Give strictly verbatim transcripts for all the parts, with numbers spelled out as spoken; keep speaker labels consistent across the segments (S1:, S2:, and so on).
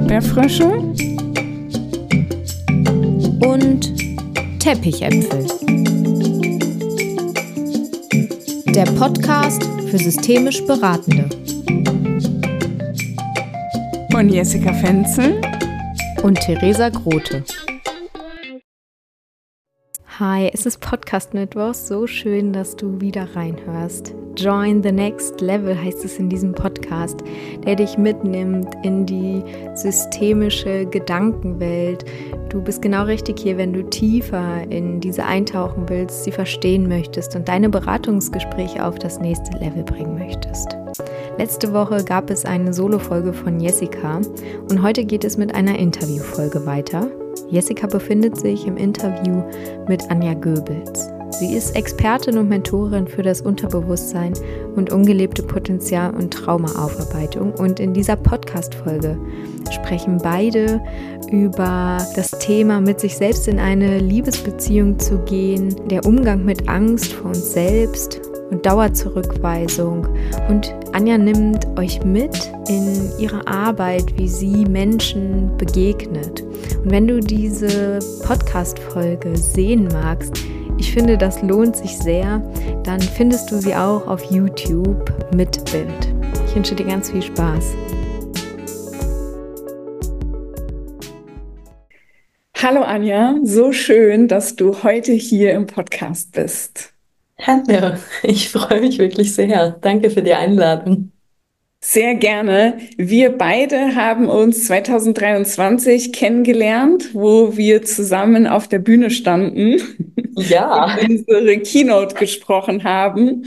S1: Erdbeerfrösche
S2: und Teppichäpfel. Der Podcast für systemisch Beratende.
S1: Von Jessica Fenzel
S2: und Theresa Grote. Hi, es ist Podcast-Mittwoch. So schön, dass du wieder reinhörst. Join the Next Level heißt es in diesem Podcast, der dich mitnimmt in die systemische Gedankenwelt. Du bist genau richtig hier, wenn du tiefer in diese eintauchen willst, sie verstehen möchtest und deine Beratungsgespräche auf das nächste Level bringen möchtest. Letzte Woche gab es eine Solo-Folge von Jessica und heute geht es mit einer Interviewfolge weiter. Jessica befindet sich im Interview mit Anja Goebels. Sie ist Expertin und Mentorin für das Unterbewusstsein und ungelebte Potenzial- und Traumaaufarbeitung. Und in dieser Podcast-Folge sprechen beide über das Thema, mit sich selbst in eine Liebesbeziehung zu gehen, der Umgang mit Angst vor uns selbst und Dauerzurückweisung. Und Anja nimmt euch mit in ihre Arbeit, wie sie Menschen begegnet. Und wenn du diese Podcast-Folge sehen magst, ich finde, das lohnt sich sehr, dann findest du sie auch auf YouTube mit Bild. Ich wünsche dir ganz viel Spaß.
S1: Hallo Anja, so schön, dass du heute hier im Podcast bist.
S3: Hallo, ich freue mich wirklich sehr. Danke für die Einladung.
S1: Sehr gerne. Wir beide haben uns zwanzig dreiundzwanzig kennengelernt, wo wir zusammen auf der Bühne standen
S3: Ja.
S1: und unsere Keynote gesprochen haben.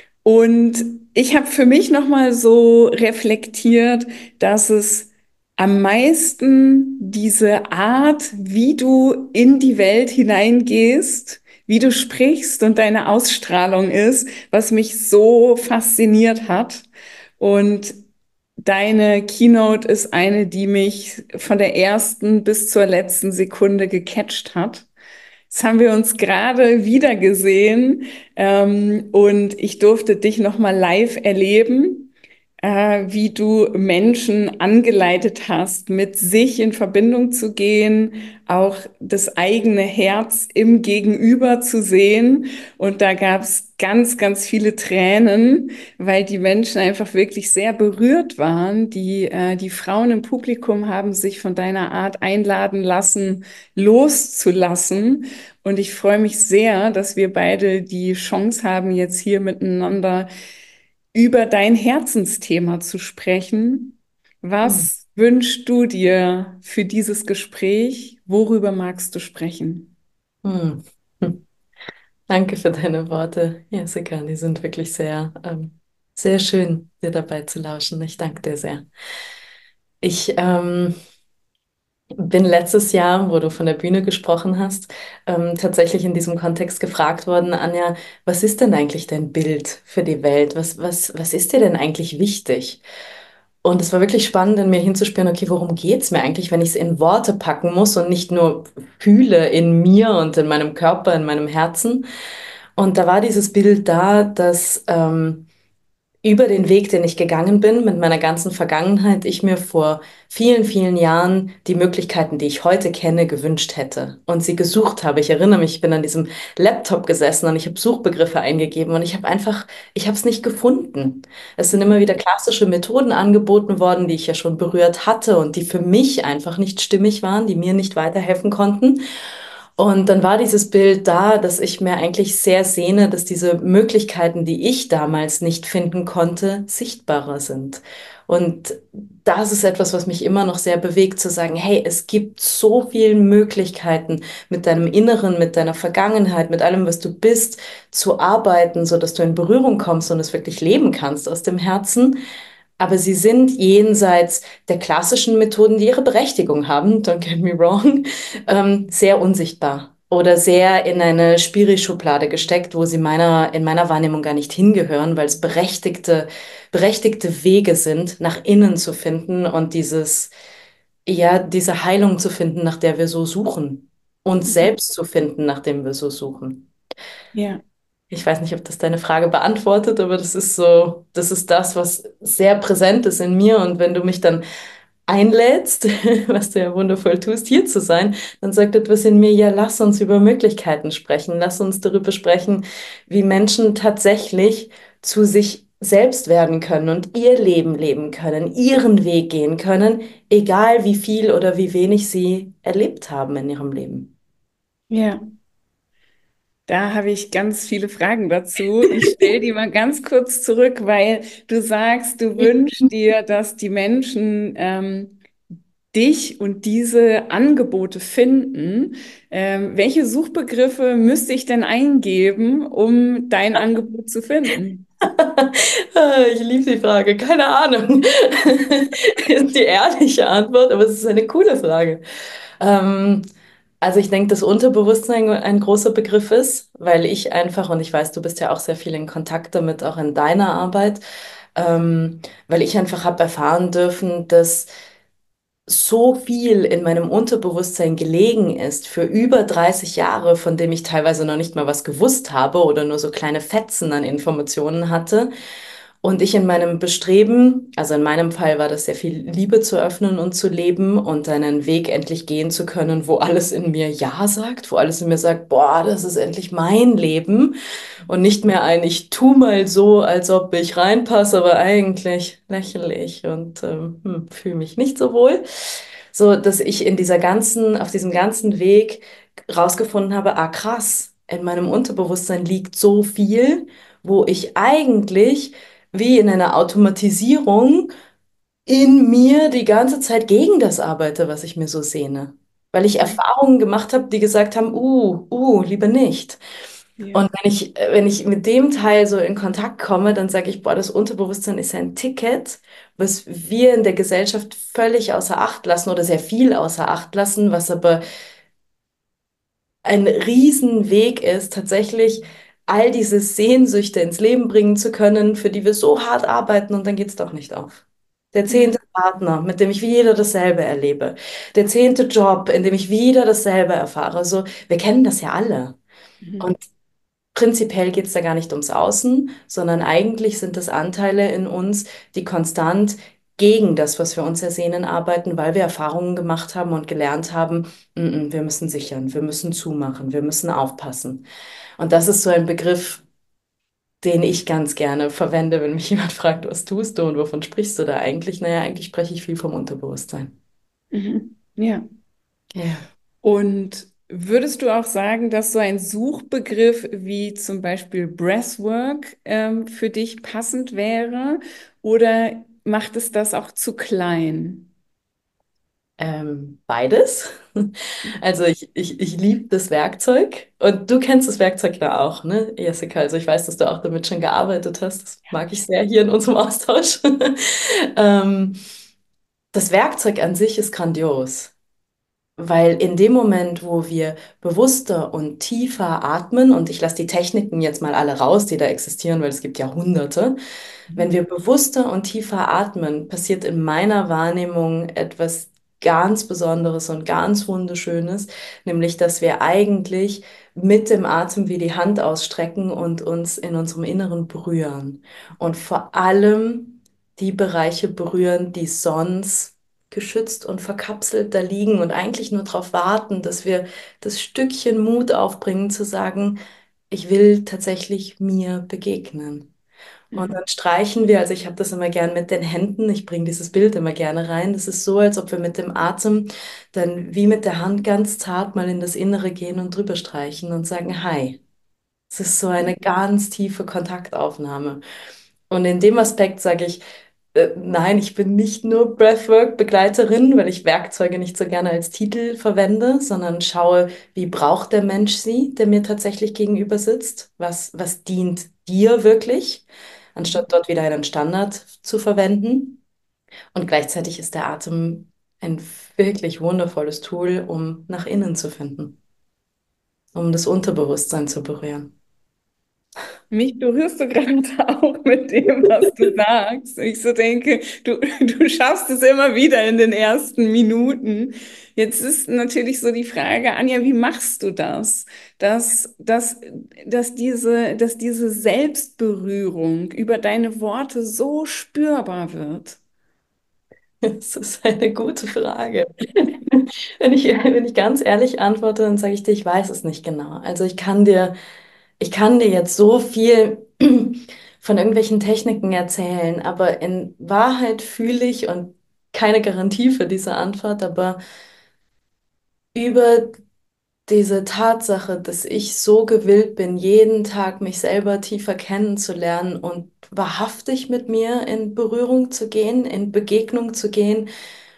S1: Und ich habe für mich nochmal so reflektiert, dass es am meisten diese Art, wie du in die Welt hineingehst, wie du sprichst und deine Ausstrahlung ist, was mich so fasziniert hat. Und deine Keynote ist eine, die mich von der ersten bis zur letzten Sekunde gecatcht hat. Jetzt haben wir uns gerade wieder gesehen ähm, und ich durfte dich nochmal live erleben, äh, wie du Menschen angeleitet hast, mit sich in Verbindung zu gehen, auch das eigene Herz im Gegenüber zu sehen. Und da gab es ganz, ganz viele Tränen, weil die Menschen einfach wirklich sehr berührt waren. Die, äh, die Frauen im Publikum haben sich von deiner Art einladen lassen, loszulassen. Und ich freue mich sehr, dass wir beide die Chance haben, jetzt hier miteinander über dein Herzensthema zu sprechen.
S3: Hm.
S1: Was wünschst du dir für dieses Gespräch? Worüber magst du sprechen?
S3: Hm. Hm. Danke für deine Worte, Jessica. Die sind wirklich sehr, ähm, sehr schön, dir dabei zu lauschen. Ich danke dir sehr. Ich ähm, bin letztes Jahr, wo du von der Bühne gesprochen hast, ähm, tatsächlich in diesem Kontext gefragt worden, Anja, was ist denn eigentlich dein Bild für die Welt? Was, was, was ist dir denn eigentlich wichtig? Und es war wirklich spannend, in mir hinzuspüren, okay, worum geht's mir eigentlich, wenn ich es in Worte packen muss und nicht nur fühle in mir und in meinem Körper, in meinem Herzen. Und da war dieses Bild da, dass ähm, über den Weg, den ich gegangen bin, mit meiner ganzen Vergangenheit, ich mir vor vielen, vielen Jahren die Möglichkeiten, die ich heute kenne, gewünscht hätte und sie gesucht habe. Ich erinnere mich, ich bin an diesem Laptop gesessen und ich habe Suchbegriffe eingegeben und ich habe einfach, ich habe es nicht gefunden. Es sind immer wieder klassische Methoden angeboten worden, die ich ja schon berührt hatte und die für mich einfach nicht stimmig waren, die mir nicht weiterhelfen konnten. Und dann war dieses Bild da, dass ich mir eigentlich sehr sehne, dass diese Möglichkeiten, die ich damals nicht finden konnte, sichtbarer sind. Und das ist etwas, was mich immer noch sehr bewegt, zu sagen, hey, es gibt so viele Möglichkeiten, mit deinem Inneren, mit deiner Vergangenheit, mit allem, was du bist, zu arbeiten, so dass du in Berührung kommst und es wirklich leben kannst aus dem Herzen. Aber sie sind jenseits der klassischen Methoden, die ihre Berechtigung haben, don't get me wrong, ähm, sehr unsichtbar oder sehr in eine Spiri-Schublade gesteckt, wo sie meiner, in meiner Wahrnehmung gar nicht hingehören, weil es berechtigte, berechtigte Wege sind, nach innen zu finden und dieses, ja, diese Heilung zu finden, nach der wir so suchen. Uns selbst zu finden, nach dem wir so suchen.
S1: Ja.
S3: Ich weiß nicht, ob das deine Frage beantwortet, aber das ist so, das ist das, was sehr präsent ist in mir. Und wenn du mich dann einlädst, was du ja wundervoll tust, hier zu sein, dann sagt etwas in mir, ja, lass uns über Möglichkeiten sprechen, lass uns darüber sprechen, wie Menschen tatsächlich zu sich selbst werden können und ihr Leben leben können, ihren Weg gehen können, egal wie viel oder wie wenig sie erlebt haben in ihrem Leben.
S1: Ja, da habe ich ganz viele Fragen dazu. Ich stelle die mal ganz kurz zurück, weil du sagst, du wünschst dir, dass die Menschen ähm, dich und diese Angebote finden. Ähm, welche Suchbegriffe müsste ich denn eingeben, um dein Angebot zu finden?
S3: Ich liebe die Frage, keine Ahnung. Ist die ehrliche Antwort, aber es ist eine coole Frage. Ähm, also ich denke, dass Unterbewusstsein ein großer Begriff ist, weil ich einfach, und ich weiß, du bist ja auch sehr viel in Kontakt damit, auch in deiner Arbeit, ähm, weil ich einfach habe erfahren dürfen, dass so viel in meinem Unterbewusstsein gelegen ist für über dreißig Jahre, von dem ich teilweise noch nicht mal was gewusst habe oder nur so kleine Fetzen an Informationen hatte. Und ich in meinem Bestreben, also in meinem Fall war das sehr viel Liebe zu öffnen und zu leben und einen Weg endlich gehen zu können, wo alles in mir Ja sagt, wo alles in mir sagt, boah, das ist endlich mein Leben und nicht mehr ein, ich tu mal so, als ob ich reinpasse, aber eigentlich lächle ich und ähm, hm, fühle mich nicht so wohl. So, dass ich in dieser ganzen, auf diesem ganzen Weg rausgefunden habe, ah krass, in meinem Unterbewusstsein liegt so viel, wo ich eigentlich wie in einer Automatisierung in mir die ganze Zeit gegen das arbeite, was ich mir so sehne. Weil ich Erfahrungen gemacht habe, die gesagt haben, uh, uh, lieber nicht.
S1: Ja.
S3: Und wenn ich, äh, wenn ich mit dem Teil so in Kontakt komme, dann sage ich, boah, das Unterbewusstsein ist ein Ticket, was wir in der Gesellschaft völlig außer Acht lassen oder sehr viel außer Acht lassen, was aber ein Riesenweg ist, tatsächlich all diese Sehnsüchte ins Leben bringen zu können, für die wir so hart arbeiten und dann geht es doch nicht auf. Der
S1: Ja.
S3: zehnte Partner, mit dem ich wieder dasselbe erlebe. Der zehnte Job, in dem ich wieder dasselbe erfahre. So, wir kennen das ja alle.
S1: Mhm.
S3: Und prinzipiell geht es da gar nicht ums Außen, sondern eigentlich sind das Anteile in uns, die konstant gegen das, was wir uns ersehnen, arbeiten, weil wir Erfahrungen gemacht haben und gelernt haben, "Mm, mm, wir müssen sichern, wir müssen zumachen, wir müssen aufpassen." Und das ist so ein Begriff, den ich ganz gerne verwende, wenn mich jemand fragt, was tust du und wovon sprichst du da eigentlich? Naja, eigentlich spreche ich viel vom Unterbewusstsein.
S1: Mhm. Ja.
S3: Ja.
S1: Und würdest du auch sagen, dass so ein Suchbegriff wie zum Beispiel Breathwork ähm, für dich passend wäre? Oder macht es das auch zu klein?
S3: Ähm, beides. Also ich, ich, ich liebe das Werkzeug und du kennst das Werkzeug ja auch, ne, Jessica? Also ich weiß, dass du auch damit schon gearbeitet hast. Das mag ich sehr hier in unserem Austausch. Ähm, das Werkzeug an sich ist grandios. Weil in dem Moment, wo wir bewusster und tiefer atmen, und ich lasse die Techniken jetzt mal alle raus, die da existieren, weil es gibt ja hunderte, wenn wir bewusster und tiefer atmen, passiert in meiner Wahrnehmung etwas ganz Besonderes und ganz Wunderschönes, nämlich dass wir eigentlich mit dem Atem wie die Hand ausstrecken und uns in unserem Inneren berühren. Und vor allem die Bereiche berühren, die sonst geschützt und verkapselt da liegen und eigentlich nur darauf warten, dass wir das Stückchen Mut aufbringen, zu sagen, ich will tatsächlich mir begegnen. Und
S1: Mhm.
S3: dann streichen wir, also ich habe das immer gern mit den Händen, ich bringe dieses Bild immer gerne rein. Das ist so, als ob wir mit dem Atem dann wie mit der Hand ganz zart mal in das Innere gehen und drüber streichen und sagen, hi. Es ist so eine ganz tiefe Kontaktaufnahme. Und in dem Aspekt sage ich, äh, nein, ich bin nicht nur Breathwork-Begleiterin, weil ich Werkzeuge nicht so gerne als Titel verwende, sondern schaue, wie braucht der Mensch sie, der mir tatsächlich gegenüber sitzt? Was, was dient dir wirklich, anstatt dort wieder einen Standard zu verwenden? Und gleichzeitig ist der Atem ein wirklich wundervolles Tool, um nach innen zu finden, um das Unterbewusstsein zu berühren.
S1: Mich berührst du gerade auch mit dem, was du sagst. Ich so denke, du, du schaffst es immer wieder in den ersten Minuten. Jetzt ist natürlich so die Frage, Anja, wie machst du das? Dass, dass, dass diese, dass diese Selbstberührung über deine Worte so spürbar wird.
S3: Das ist eine gute Frage. Wenn ich, wenn ich ganz ehrlich antworte, dann sage ich dir, ich weiß es nicht genau. Also ich kann dir, ich kann dir jetzt so viel von irgendwelchen Techniken erzählen, aber in Wahrheit fühle ich und keine Garantie für diese Antwort, aber über diese Tatsache, dass ich so gewillt bin, jeden Tag mich selber tiefer kennenzulernen und wahrhaftig mit mir in Berührung zu gehen, in Begegnung zu gehen,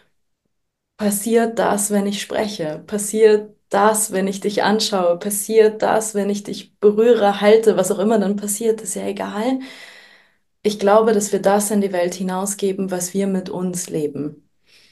S3: passiert das, wenn ich spreche, passiert das, wenn ich dich anschaue, passiert das, wenn ich dich berühre, halte, was auch immer dann passiert, ist ja egal. Ich glaube, dass wir das in die Welt hinausgeben, was wir mit uns leben.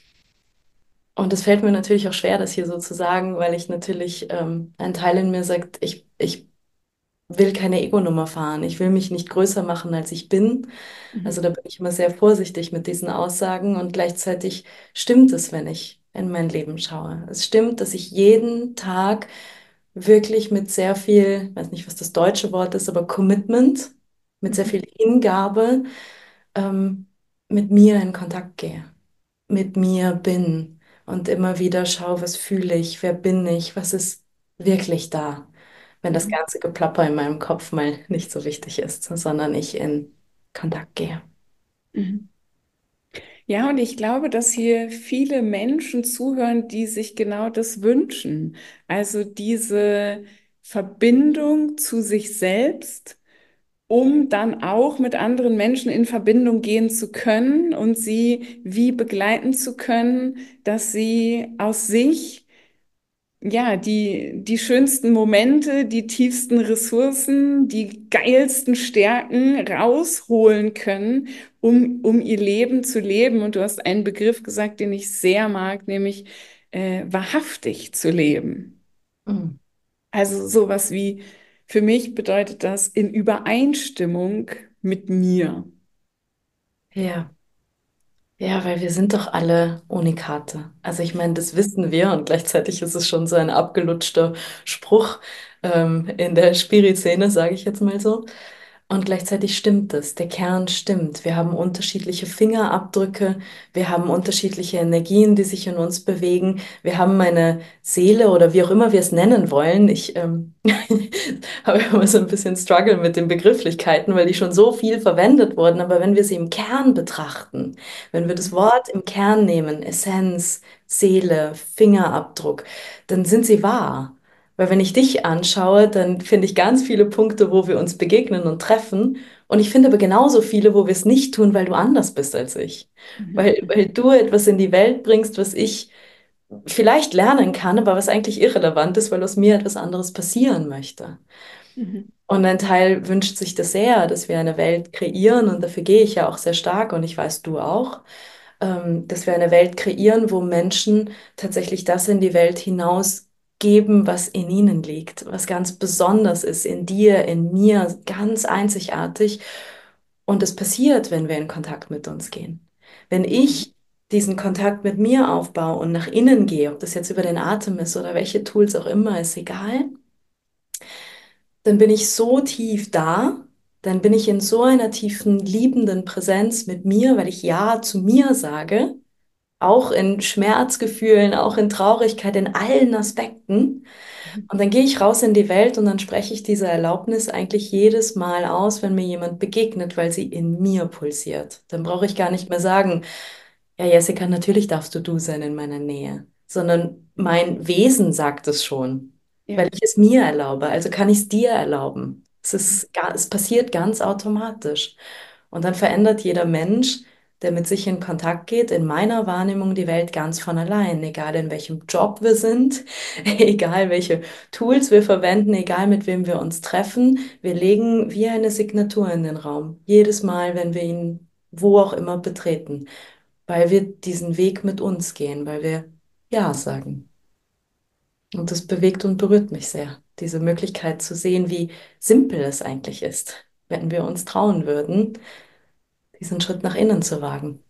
S3: Und es fällt mir natürlich auch schwer, das hier so zu sagen, weil ich natürlich, ähm, ein Teil in mir sagt, ich, ich will keine Ego-Nummer fahren. Ich will mich nicht größer machen, als ich bin. Also
S1: Mhm.
S3: da bin ich immer sehr vorsichtig mit diesen Aussagen und gleichzeitig stimmt es, wenn ich in mein Leben schaue. Es stimmt, dass ich jeden Tag wirklich mit sehr viel, ich weiß nicht, was das deutsche Wort ist, aber Commitment, mit sehr
S1: Mhm.
S3: viel Hingabe, ähm, mit mir in Kontakt gehe, mit mir bin und immer wieder schaue, was fühle ich, wer bin ich, was ist wirklich da, wenn das
S1: Mhm.
S3: ganze Geplapper in meinem Kopf mal nicht so wichtig ist, sondern ich in Kontakt gehe.
S1: Mhm. Ja, und ich glaube, dass hier viele Menschen zuhören, die sich genau das wünschen. Also diese Verbindung zu sich selbst, um dann auch mit anderen Menschen in Verbindung gehen zu können und sie wie begleiten zu können, dass sie aus sich ja, die, die schönsten Momente, die tiefsten Ressourcen, die geilsten Stärken rausholen können, um, um ihr Leben zu leben. Und du hast einen Begriff gesagt, den ich sehr mag, nämlich äh, wahrhaftig zu leben.
S3: Mm.
S1: Also sowas wie, für mich bedeutet das in Übereinstimmung mit mir.
S3: Ja. Ja, weil wir sind doch alle Unikate. Also ich meine, das wissen wir und gleichzeitig ist es schon so ein abgelutschter Spruch ähm, in der Spiri-Szene, sage ich jetzt mal so. Und gleichzeitig stimmt es, der Kern stimmt. Wir haben unterschiedliche Fingerabdrücke, wir haben unterschiedliche Energien, die sich in uns bewegen. Wir haben eine Seele oder wie auch immer wir es nennen wollen. Ich ähm, habe immer so ein bisschen Struggle mit den Begrifflichkeiten, weil die schon so viel verwendet wurden. Aber wenn wir sie im Kern betrachten, wenn wir das Wort im Kern nehmen, Essenz, Seele, Fingerabdruck, dann sind sie wahr. Weil wenn ich dich anschaue, dann finde ich ganz viele Punkte, wo wir uns begegnen und treffen. Und ich finde aber genauso viele, wo wir es nicht tun, weil du anders bist als ich.
S1: Mhm.
S3: Weil, weil du etwas in die Welt bringst, was ich vielleicht lernen kann, aber was eigentlich irrelevant ist, weil aus mir etwas anderes passieren möchte.
S1: Mhm.
S3: Und ein Teil wünscht sich das sehr, dass wir eine Welt kreieren, und dafür gehe ich ja auch sehr stark, und ich weiß, du auch, ähm, dass wir eine Welt kreieren, wo Menschen tatsächlich das in die Welt hinausgeben, was in ihnen liegt, was ganz besonders ist, in dir, in mir, ganz einzigartig. Und es passiert, wenn wir in Kontakt mit uns gehen. Wenn
S1: Mhm.
S3: ich diesen Kontakt mit mir aufbaue und nach innen gehe, ob das jetzt über den Atem ist oder welche Tools auch immer, ist egal, dann bin ich so tief da, dann bin ich in so einer tiefen, liebenden Präsenz mit mir, weil ich Ja zu mir sage, auch in Schmerzgefühlen, auch in Traurigkeit, in allen Aspekten. Und dann gehe ich raus in die Welt und dann spreche ich diese Erlaubnis eigentlich jedes Mal aus, wenn mir jemand begegnet, weil sie in mir pulsiert. Dann brauche ich gar nicht mehr sagen, ja, Jessica, natürlich darfst du du sein in meiner Nähe, sondern mein Wesen sagt es schon,
S1: Ja.
S3: weil ich es mir erlaube. Also kann ich es dir erlauben. Es ist, ga- es passiert ganz automatisch. Und dann verändert jeder Mensch, der mit sich in Kontakt geht, in meiner Wahrnehmung die Welt ganz von allein, egal in welchem Job wir sind, egal welche Tools wir verwenden, egal mit wem wir uns treffen. Wir legen wie eine Signatur in den Raum, jedes Mal, wenn wir ihn wo auch immer betreten, weil wir diesen Weg mit uns gehen, weil wir Ja sagen. Und das bewegt und berührt mich sehr, diese Möglichkeit zu sehen, wie simpel es eigentlich ist, wenn wir uns trauen würden, diesen Schritt nach innen zu wagen.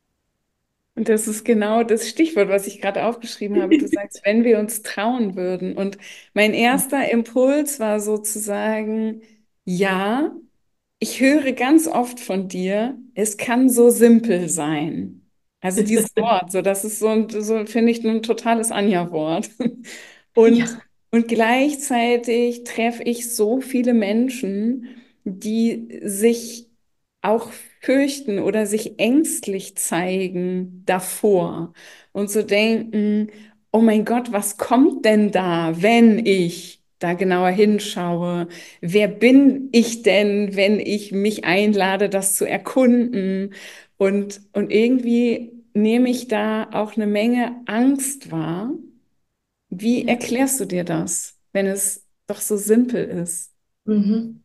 S1: Und das ist genau das Stichwort, was ich gerade aufgeschrieben habe. Du sagst, wenn wir uns trauen würden. Und mein erster Impuls war sozusagen, ja, ich höre ganz oft von dir, es kann so simpel sein. Also dieses Wort, so das ist so, ein- so finde ich ein totales Anja-Wort. Und,
S3: Ja.
S1: und gleichzeitig treffe ich so viele Menschen, die sich auch fürchten oder sich ängstlich zeigen davor und so denken, oh mein Gott, was kommt denn da, wenn ich da genauer hinschaue? Wer bin ich denn, wenn ich mich einlade, das zu erkunden? Und, und irgendwie nehme ich da auch eine Menge Angst wahr. Wie
S3: Ja.
S1: erklärst du dir das, wenn es doch so simpel ist?
S3: Mhm.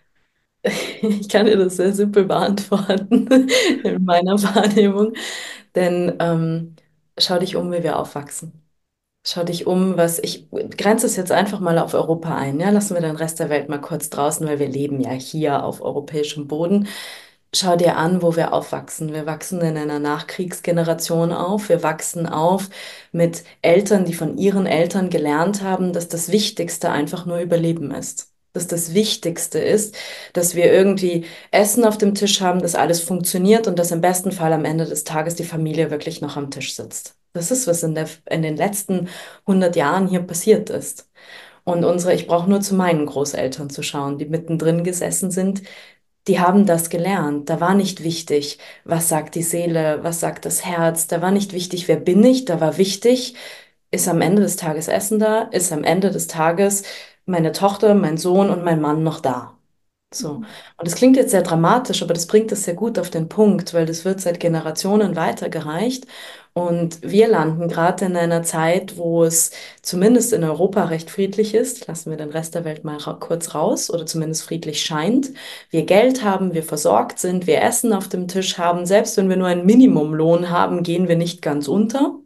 S3: Ich kann dir das sehr simpel beantworten in meiner Wahrnehmung. Denn ähm, schau dich um, wie wir aufwachsen. Schau dich um, was ich grenze es jetzt einfach mal auf Europa ein. Ja? Lassen wir den Rest der Welt mal kurz draußen, weil wir leben ja hier auf europäischem Boden. Schau dir an, wo wir aufwachsen. Wir wachsen in einer Nachkriegsgeneration auf. Wir wachsen auf mit Eltern, die von ihren Eltern gelernt haben, dass das Wichtigste einfach nur Überleben ist. Dass das Wichtigste ist, dass wir irgendwie Essen auf dem Tisch haben, dass alles funktioniert und dass im besten Fall am Ende des Tages die Familie wirklich noch am Tisch sitzt. Das ist, was in der, in den letzten hundert Jahren hier passiert ist. Und unsere, ich brauche nur zu meinen Großeltern zu schauen, die mittendrin gesessen sind, die haben das gelernt. Da war nicht wichtig, was sagt die Seele, was sagt das Herz. Da war nicht wichtig, wer bin ich. Da war wichtig, ist am Ende des Tages Essen da, ist am Ende des Tages meine Tochter, mein Sohn und mein Mann noch da. So. Und das klingt jetzt sehr dramatisch, aber das bringt es sehr gut auf den Punkt, weil das wird seit Generationen weitergereicht. Und wir landen gerade in einer Zeit, wo es zumindest in Europa recht friedlich ist. Lassen wir den Rest der Welt mal ra kurz raus oder zumindest friedlich scheint. Wir Geld haben, wir versorgt sind, wir Essen auf dem Tisch haben. Selbst wenn wir nur einen Minimumlohn haben, gehen wir nicht ganz unter.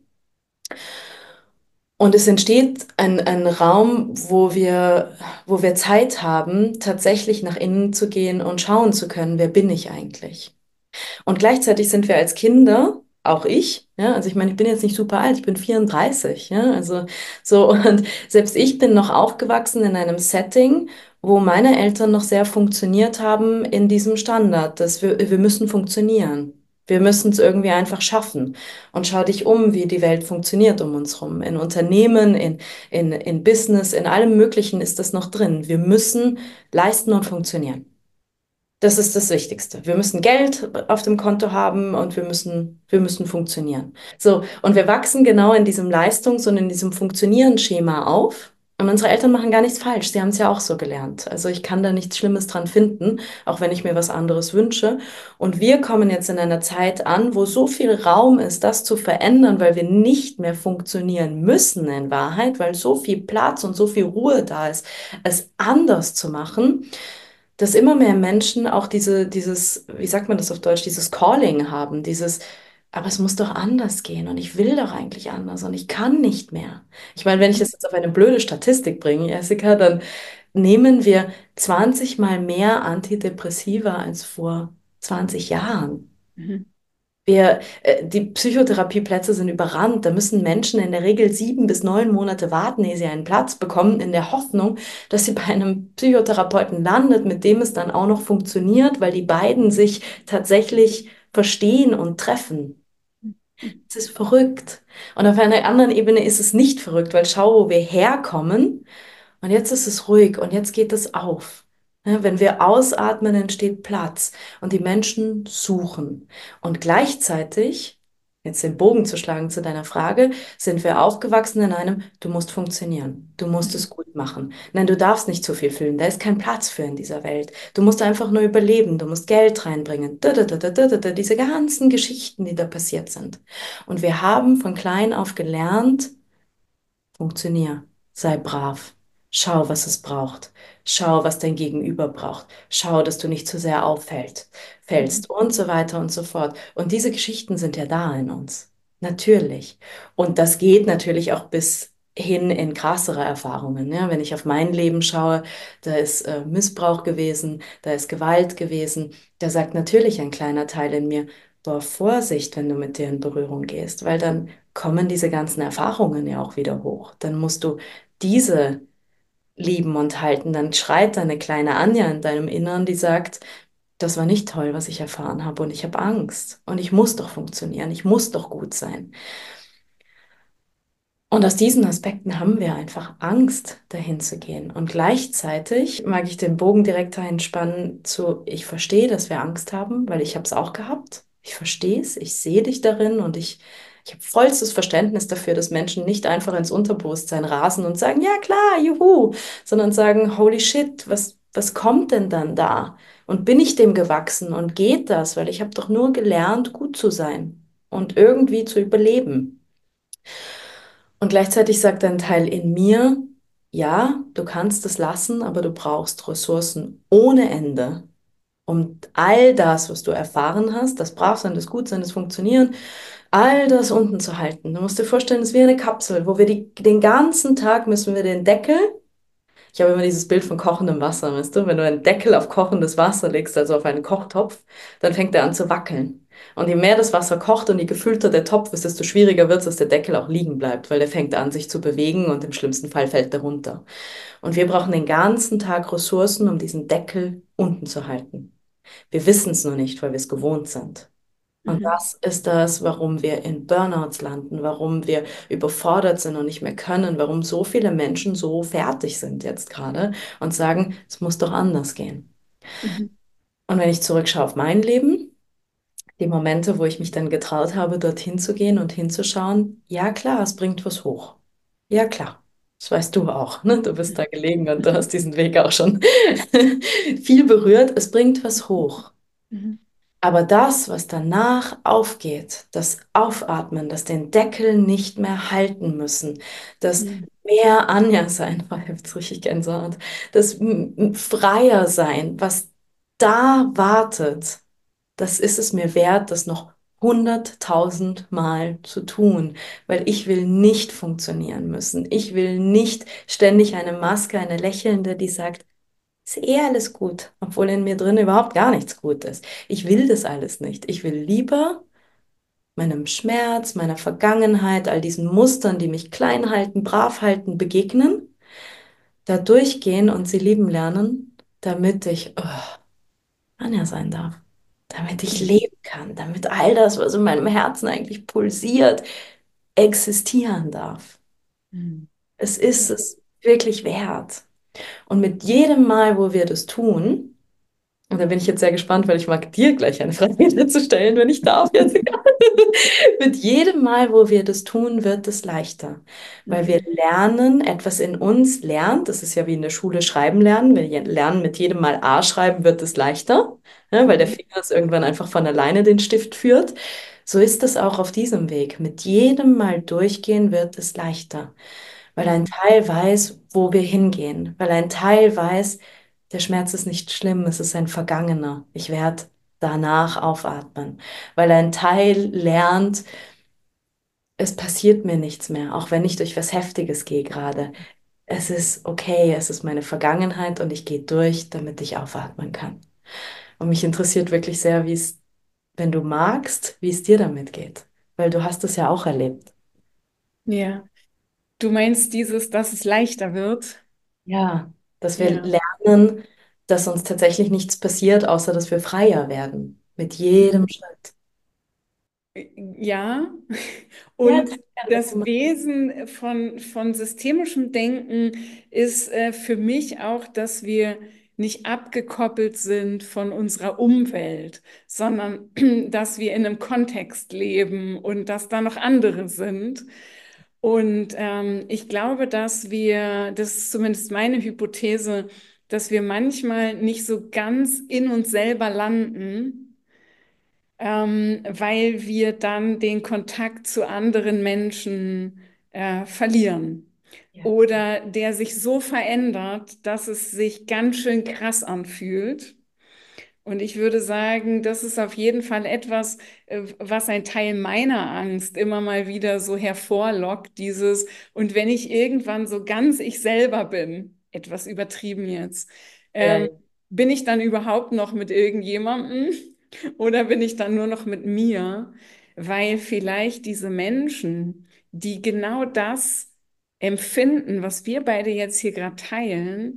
S3: Und es entsteht ein, ein Raum, wo wir, wo wir Zeit haben, tatsächlich nach innen zu gehen und schauen zu können, wer bin ich eigentlich? Und gleichzeitig sind wir als Kinder, auch ich, ja, also ich meine, ich bin jetzt nicht super alt, ich bin vierunddreißig, ja, also so, und selbst ich bin noch aufgewachsen in einem Setting, wo meine Eltern noch sehr funktioniert haben in diesem Standard, dass wir, wir müssen funktionieren. Wir müssen es irgendwie einfach schaffen. Und schau dich um, wie die Welt funktioniert um uns rum. In Unternehmen, in, in, in Business, in allem Möglichen ist das noch drin. Wir müssen leisten und funktionieren. Das ist das Wichtigste. Wir müssen Geld auf dem Konto haben und wir müssen, wir müssen funktionieren. So, und wir wachsen genau in diesem Leistungs- und in diesem Funktionieren-Schema auf. Und unsere Eltern machen gar nichts falsch. Sie haben es ja auch so gelernt. Also ich kann da nichts Schlimmes dran finden, auch wenn ich mir was anderes wünsche. Und wir kommen jetzt in einer Zeit an, wo so viel Raum ist, das zu verändern, weil wir nicht mehr funktionieren müssen in Wahrheit, weil so viel Platz und so viel Ruhe da ist, es anders zu machen, dass immer mehr Menschen auch diese, dieses, wie sagt man das auf Deutsch, dieses Calling haben, dieses, aber es muss doch anders gehen und ich will doch eigentlich anders und ich kann nicht mehr. Ich meine, wenn ich das jetzt auf eine blöde Statistik bringe, Jessica, dann nehmen wir zwanzig mal mehr Antidepressiva als vor zwanzig Jahren.
S1: Mhm.
S3: Wir, äh, die Psychotherapieplätze sind überrannt. Da müssen Menschen in der Regel sieben bis neun Monate warten, ehe sie einen Platz bekommen, in der Hoffnung, dass sie bei einem Psychotherapeuten landet, mit dem es dann auch noch funktioniert, weil die beiden sich tatsächlich verstehen und treffen. Es ist verrückt. Und auf einer anderen Ebene ist es nicht verrückt, weil schau, wo wir herkommen. Und jetzt ist es ruhig und jetzt geht es auf. Ja, wenn wir ausatmen, entsteht Platz und die Menschen suchen. Und gleichzeitig, jetzt den Bogen zu schlagen zu deiner Frage, sind wir aufgewachsen in einem, du musst funktionieren, du musst es gut machen. Nein, du darfst nicht zu viel fühlen, da ist kein Platz für in dieser Welt. Du musst einfach nur überleben, du musst Geld reinbringen. Da, da, da, da, da, da, diese ganzen Geschichten, die da passiert sind. Und wir haben von klein auf gelernt, funktionier, sei brav. Schau, was es braucht. Schau, was dein Gegenüber braucht. Schau, dass du nicht zu sehr auffällt, fällst und so weiter und so fort. Und diese Geschichten sind ja da in uns. Natürlich. Und das geht natürlich auch bis hin in krassere Erfahrungen. Ja, wenn ich auf mein Leben schaue, da ist äh, Missbrauch gewesen, da ist Gewalt gewesen. Da sagt natürlich ein kleiner Teil in mir, boah, Vorsicht, wenn du mit dir in Berührung gehst, weil dann kommen diese ganzen Erfahrungen ja auch wieder hoch. Dann musst du diese lieben und halten. Dann schreit deine kleine Anja in deinem Innern, die sagt, das war nicht toll, was ich erfahren habe und ich habe Angst und ich muss doch funktionieren, ich muss doch gut sein. Und aus diesen Aspekten haben wir einfach Angst, dahin zu gehen. Und gleichzeitig mag ich den Bogen direkt dahin spannen zu, ich verstehe, dass wir Angst haben, weil ich habe es auch gehabt. Ich verstehe es, ich sehe dich darin und ich, ich habe vollstes Verständnis dafür, dass Menschen nicht einfach ins Unterbewusstsein rasen und sagen, ja klar, juhu, sondern sagen, holy shit, was, was kommt denn dann da? Und bin ich dem gewachsen und geht das? Weil ich habe doch nur gelernt, gut zu sein und irgendwie zu überleben. Und gleichzeitig sagt ein Teil in mir, ja, du kannst es lassen, aber du brauchst Ressourcen ohne Ende, um all das, was du erfahren hast, das Bravsein, das Gutsein, das Funktionieren, all das unten zu halten. Du musst dir vorstellen, es ist wie eine Kapsel, wo wir die, den ganzen Tag müssen wir den Deckel. Ich habe immer dieses Bild von kochendem Wasser, weißt du? Wenn du einen Deckel auf kochendes Wasser legst, also auf einen Kochtopf, dann fängt er an zu wackeln. Und je mehr das Wasser kocht und je gefüllter der Topf ist, desto schwieriger wird es, dass der Deckel auch liegen bleibt, weil der fängt an, sich zu bewegen und im schlimmsten Fall fällt er runter. Und wir brauchen den ganzen Tag Ressourcen, um diesen Deckel unten zu halten. Wir wissen es nur nicht, weil wir es gewohnt sind. Und
S1: Mhm.
S3: das ist das, warum wir in Burnouts landen, warum wir überfordert sind und nicht mehr können, warum so viele Menschen so fertig sind jetzt gerade und sagen, es muss doch anders gehen.
S1: Mhm.
S3: Und wenn ich zurückschaue auf mein Leben, die Momente, wo ich mich dann getraut habe, dorthin zu gehen und hinzuschauen, ja klar, es bringt was hoch. Ja klar, das weißt du auch, ne? Du bist da gelegen und du hast diesen Weg auch schon viel berührt. Es bringt was hoch.
S1: Mhm.
S3: Aber das, was danach aufgeht, das Aufatmen, das den Deckel nicht mehr halten müssen, das
S1: Mhm.
S3: mehr Anja sein, war jetzt richtig Gänsehaut, das m- m- freier sein, was da wartet, das ist es mir wert, das noch hunderttausend Mal zu tun, weil ich will nicht funktionieren müssen. Ich will nicht ständig eine Maske, eine lächelnde, die sagt, ist eh alles gut, obwohl in mir drin überhaupt gar nichts gut ist. Ich will das alles nicht. Ich will lieber meinem Schmerz, meiner Vergangenheit, all diesen Mustern, die mich klein halten, brav halten, begegnen, da durchgehen und sie lieben lernen, damit ich oh, Anja sein darf, damit ich
S1: Mhm.
S3: leben kann, damit all das, was in meinem Herzen eigentlich pulsiert, existieren darf.
S1: Mhm.
S3: Es ist es wirklich wert. Und mit jedem Mal, wo wir das tun, und da bin ich jetzt sehr gespannt, weil ich mag dir gleich eine Frage zu stellen, wenn ich darf jetzt. Mit jedem Mal, wo wir das tun, wird es leichter, weil wir
S1: Mhm.
S3: lernen, etwas in uns lernt. Das ist ja wie in der Schule schreiben lernen. Wir je- lernen mit jedem Mal A schreiben, wird es leichter, ne, weil der
S1: Mhm.
S3: Finger es irgendwann einfach von alleine den Stift führt. So ist es auch auf diesem Weg. Mit jedem Mal durchgehen wird es leichter, weil ein
S1: Mhm.
S3: Teil weiß, wo wir hingehen, weil ein Teil weiß, der Schmerz ist nicht schlimm, es ist ein Vergangener. Ich werde danach aufatmen, weil ein Teil lernt, es passiert mir nichts mehr, auch wenn ich durch was Heftiges gehe gerade. Es ist okay, es ist meine Vergangenheit und ich gehe durch, damit ich aufatmen kann. Und mich interessiert wirklich sehr, wie es, wenn du magst, wie es dir damit geht, weil du hast es ja auch erlebt.
S1: Ja, du meinst dieses, dass es leichter wird?
S3: Ja, dass wir
S1: Ja.
S3: lernen, dass uns tatsächlich nichts passiert, außer dass wir freier werden mit jedem Schritt.
S1: Ja,
S3: Ja,
S1: und
S3: teil gerne, was du
S1: das
S3: machst.
S1: Wesen von, von systemischem Denken ist äh, für mich auch, dass wir nicht abgekoppelt sind von unserer Umwelt, sondern dass wir in einem Kontext leben und dass da noch andere sind. Und ähm, ich glaube, dass wir, das ist zumindest meine Hypothese, dass wir manchmal nicht so ganz in uns selber landen, ähm, weil wir dann den Kontakt zu anderen Menschen äh, verlieren.
S3: Ja,
S1: Oder der sich so verändert, dass es sich ganz schön krass anfühlt. Und ich würde sagen, das ist auf jeden Fall etwas, äh, was ein Teil meiner Angst immer mal wieder so hervorlockt, dieses, und wenn ich irgendwann so ganz ich selber bin, etwas übertrieben jetzt,
S3: ja,
S1: ähm, bin ich dann überhaupt noch mit irgendjemandem oder bin ich dann nur noch mit mir? Weil vielleicht diese Menschen, die genau das empfinden, was wir beide jetzt hier gerade teilen,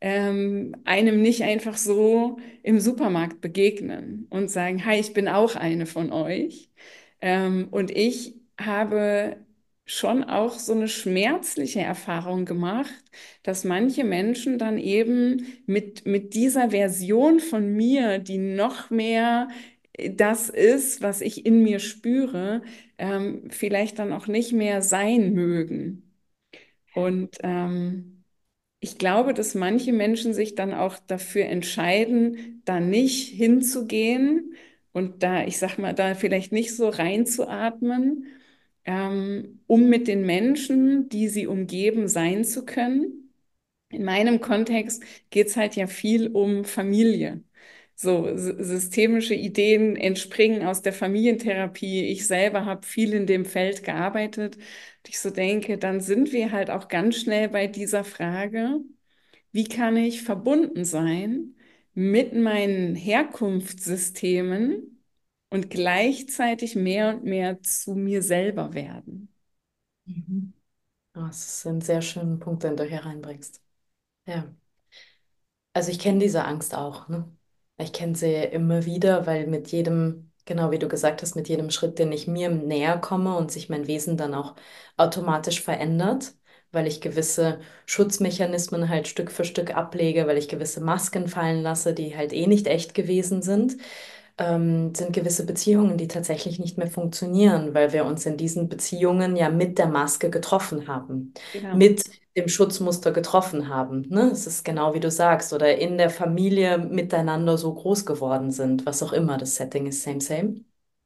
S1: ähm, einem nicht einfach so im Supermarkt begegnen und sagen, hi, ich bin auch eine von euch. Ähm, und ich habe schon auch so eine schmerzliche Erfahrung gemacht, dass manche Menschen dann eben mit, mit dieser Version von mir, die noch mehr das ist, was ich in mir spüre, ähm, vielleicht dann auch nicht mehr sein mögen. Und ähm, ich glaube, dass manche Menschen sich dann auch dafür entscheiden, da nicht hinzugehen und da, ich sag mal, da vielleicht nicht so reinzuatmen, ähm, um mit den Menschen, die sie umgeben, sein zu können. In meinem Kontext geht es halt ja viel um Familie. So, sy- systemische Ideen entspringen aus der Familientherapie. Ich selber habe viel in dem Feld gearbeitet. Und ich so denke, dann sind wir halt auch ganz schnell bei dieser Frage, wie kann ich verbunden sein mit meinen Herkunftssystemen und gleichzeitig mehr und mehr zu mir selber werden?
S3: Mhm. Ah, das ist ein sehr schöner Punkt, den du hier reinbringst. Ja. Also ich kenne diese Angst auch, ne? Ich kenne sie immer wieder, weil mit jedem, genau wie du gesagt hast, mit jedem Schritt, den ich mir näher komme und sich mein Wesen dann auch automatisch verändert, weil ich gewisse Schutzmechanismen halt Stück für Stück ablege, weil ich gewisse Masken fallen lasse, die halt eh nicht echt gewesen sind, ähm, sind gewisse Beziehungen, die tatsächlich nicht mehr funktionieren, weil wir uns in diesen Beziehungen ja mit der Maske getroffen haben,
S1: Genau.
S3: mit dem Schutzmuster getroffen haben. Ne? Es ist genau wie du sagst, oder in der Familie miteinander so groß geworden sind, was auch immer das Setting ist, same, same.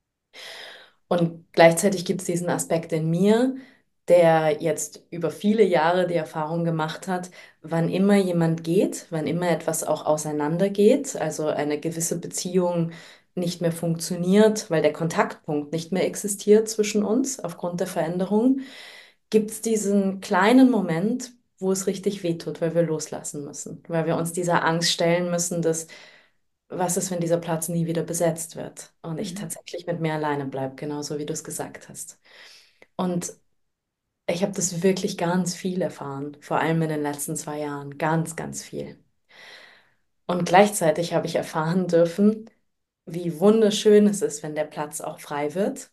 S3: Und gleichzeitig gibt es diesen Aspekt in mir, der jetzt über viele Jahre die Erfahrung gemacht hat, wann immer jemand geht, wann immer etwas auch auseinandergeht, also eine gewisse Beziehung nicht mehr funktioniert, weil der Kontaktpunkt nicht mehr existiert zwischen uns aufgrund der Veränderung, gibt es diesen kleinen Moment, wo es richtig wehtut, weil wir loslassen müssen, weil wir uns dieser Angst stellen müssen, dass was ist, wenn dieser Platz nie wieder besetzt wird und ich
S1: Mhm.
S3: tatsächlich mit mir alleine bleibe, genauso wie du es gesagt hast. Und ich habe das wirklich ganz viel erfahren, vor allem in den letzten zwei Jahren, ganz, ganz viel. Und gleichzeitig habe ich erfahren dürfen, wie wunderschön es ist, wenn der Platz auch frei wird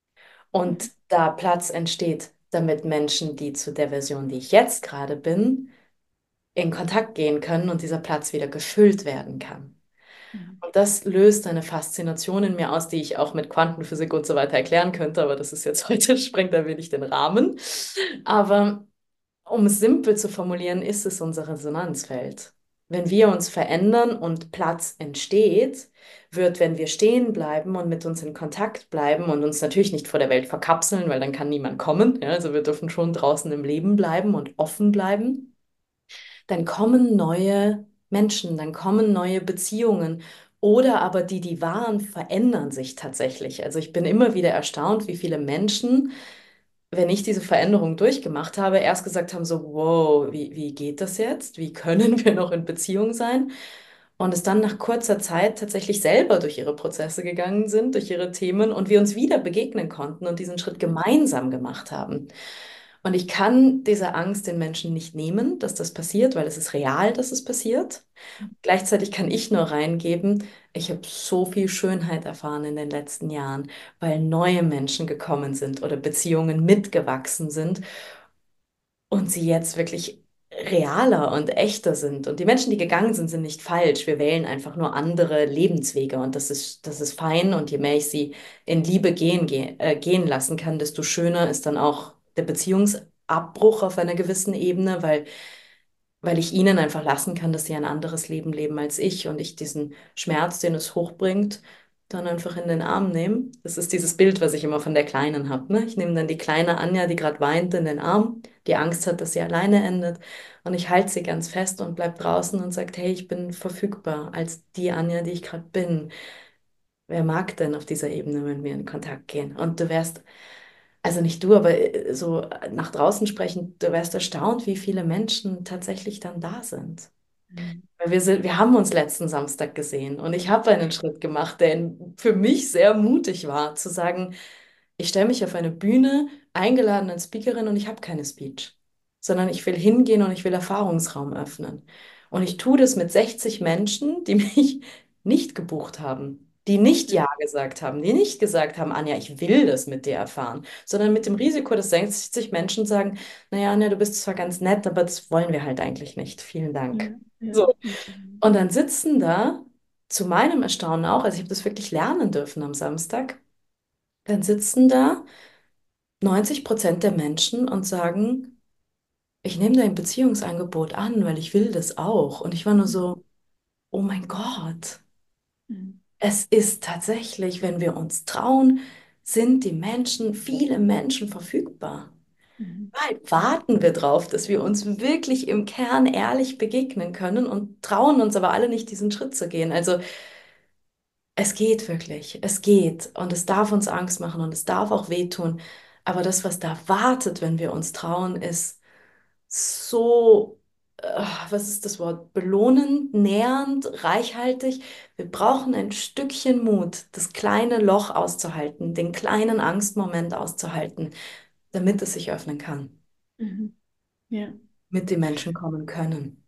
S3: und da Platz entsteht, damit Menschen, die zu der Version, die ich jetzt gerade bin, in Kontakt gehen können und dieser Platz wieder gefüllt werden kann.
S1: Mhm.
S3: Und das löst eine Faszination in mir aus, die ich auch mit Quantenphysik und so weiter erklären könnte, aber das ist jetzt heute, sprengt ein wenig den Rahmen. Aber um es simpel zu formulieren, ist es unser Resonanzfeld. Wenn wir uns verändern und Platz entsteht, wird, wenn wir stehen bleiben und mit uns in Kontakt bleiben und uns natürlich nicht vor der Welt verkapseln, weil dann kann niemand kommen, ja, also wir dürfen schon draußen im Leben bleiben und offen bleiben, dann kommen neue Menschen, dann kommen neue Beziehungen. Oder aber die, die waren, verändern sich tatsächlich. Also ich bin immer wieder erstaunt, wie viele Menschen, wenn ich diese Veränderung durchgemacht habe, erst gesagt haben, so, wow, wie, wie geht das jetzt? Wie können wir noch in Beziehung sein? Und es dann nach kurzer Zeit tatsächlich selber durch ihre Prozesse gegangen sind, durch ihre Themen und wir uns wieder begegnen konnten und diesen Schritt gemeinsam gemacht haben. Und ich kann diese Angst den Menschen nicht nehmen, dass das passiert, weil es ist real, dass es passiert. Gleichzeitig kann ich nur reingeben, ich habe so viel Schönheit erfahren in den letzten Jahren, weil neue Menschen gekommen sind oder Beziehungen mitgewachsen sind und sie jetzt wirklich realer und echter sind. Und die Menschen, die gegangen sind, sind nicht falsch. Wir wählen einfach nur andere Lebenswege und das ist, das ist fein. Und je mehr ich sie in Liebe gehen, ge äh, gehen lassen kann, desto schöner ist dann auch der Beziehungsabbruch auf einer gewissen Ebene, weil weil ich ihnen einfach lassen kann, dass sie ein anderes Leben leben als ich und ich diesen Schmerz, den es hochbringt, dann einfach in den Arm nehme. Das ist dieses Bild, was ich immer von der Kleinen habe. Ne? Ich nehme dann die kleine Anja, die gerade weint, in den Arm, die Angst hat, dass sie alleine endet. Und ich halte sie ganz fest und bleib draußen und sage, hey, ich bin verfügbar als die Anja, die ich gerade bin. Wer mag denn auf dieser Ebene mit mir in Kontakt gehen? Und du wärst, also nicht du, aber äh, so nach draußen sprechend, du wärst erstaunt, wie viele Menschen tatsächlich dann da sind.
S1: Mhm.
S3: Weil wir sind, wir haben uns letzten Samstag gesehen und ich habe einen Schritt gemacht, der für mich sehr mutig war, zu sagen, ich stelle mich auf eine Bühne, eingeladen als Speakerin und ich habe keine Speech, sondern ich will hingehen und ich will Erfahrungsraum öffnen. Und ich tue das mit sechzig Menschen, die mich nicht gebucht haben, die nicht Ja gesagt haben, die nicht gesagt haben, Anja, ich will das mit dir erfahren, sondern mit dem Risiko, dass sechzig Menschen sagen, naja, Anja, du bist zwar ganz nett, aber das wollen wir halt eigentlich nicht. Vielen Dank.
S1: Ja, ja.
S3: So.
S1: Mhm.
S3: Und dann sitzen da, zu meinem Erstaunen auch, also ich habe das wirklich lernen dürfen am Samstag, dann sitzen da neunzig Prozent der Menschen und sagen, ich nehme dein Beziehungsangebot an, weil ich will das auch. Und ich war nur so, oh mein Gott,
S1: Mhm.
S3: es ist tatsächlich, wenn wir uns trauen, sind die Menschen, viele Menschen verfügbar.
S1: Mhm.
S3: Bald warten wir drauf, dass wir uns wirklich im Kern ehrlich begegnen können und trauen uns aber alle nicht, diesen Schritt zu gehen. Also es geht wirklich, es geht und es darf uns Angst machen und es darf auch wehtun. Aber das, was da wartet, wenn wir uns trauen, ist so, äh, was ist das Wort? Belohnend, nährend, reichhaltig. Wir brauchen ein Stückchen Mut, das kleine Loch auszuhalten, den kleinen Angstmoment auszuhalten, damit es sich öffnen kann,
S1: Mhm. Ja,
S3: mit den Menschen kommen können.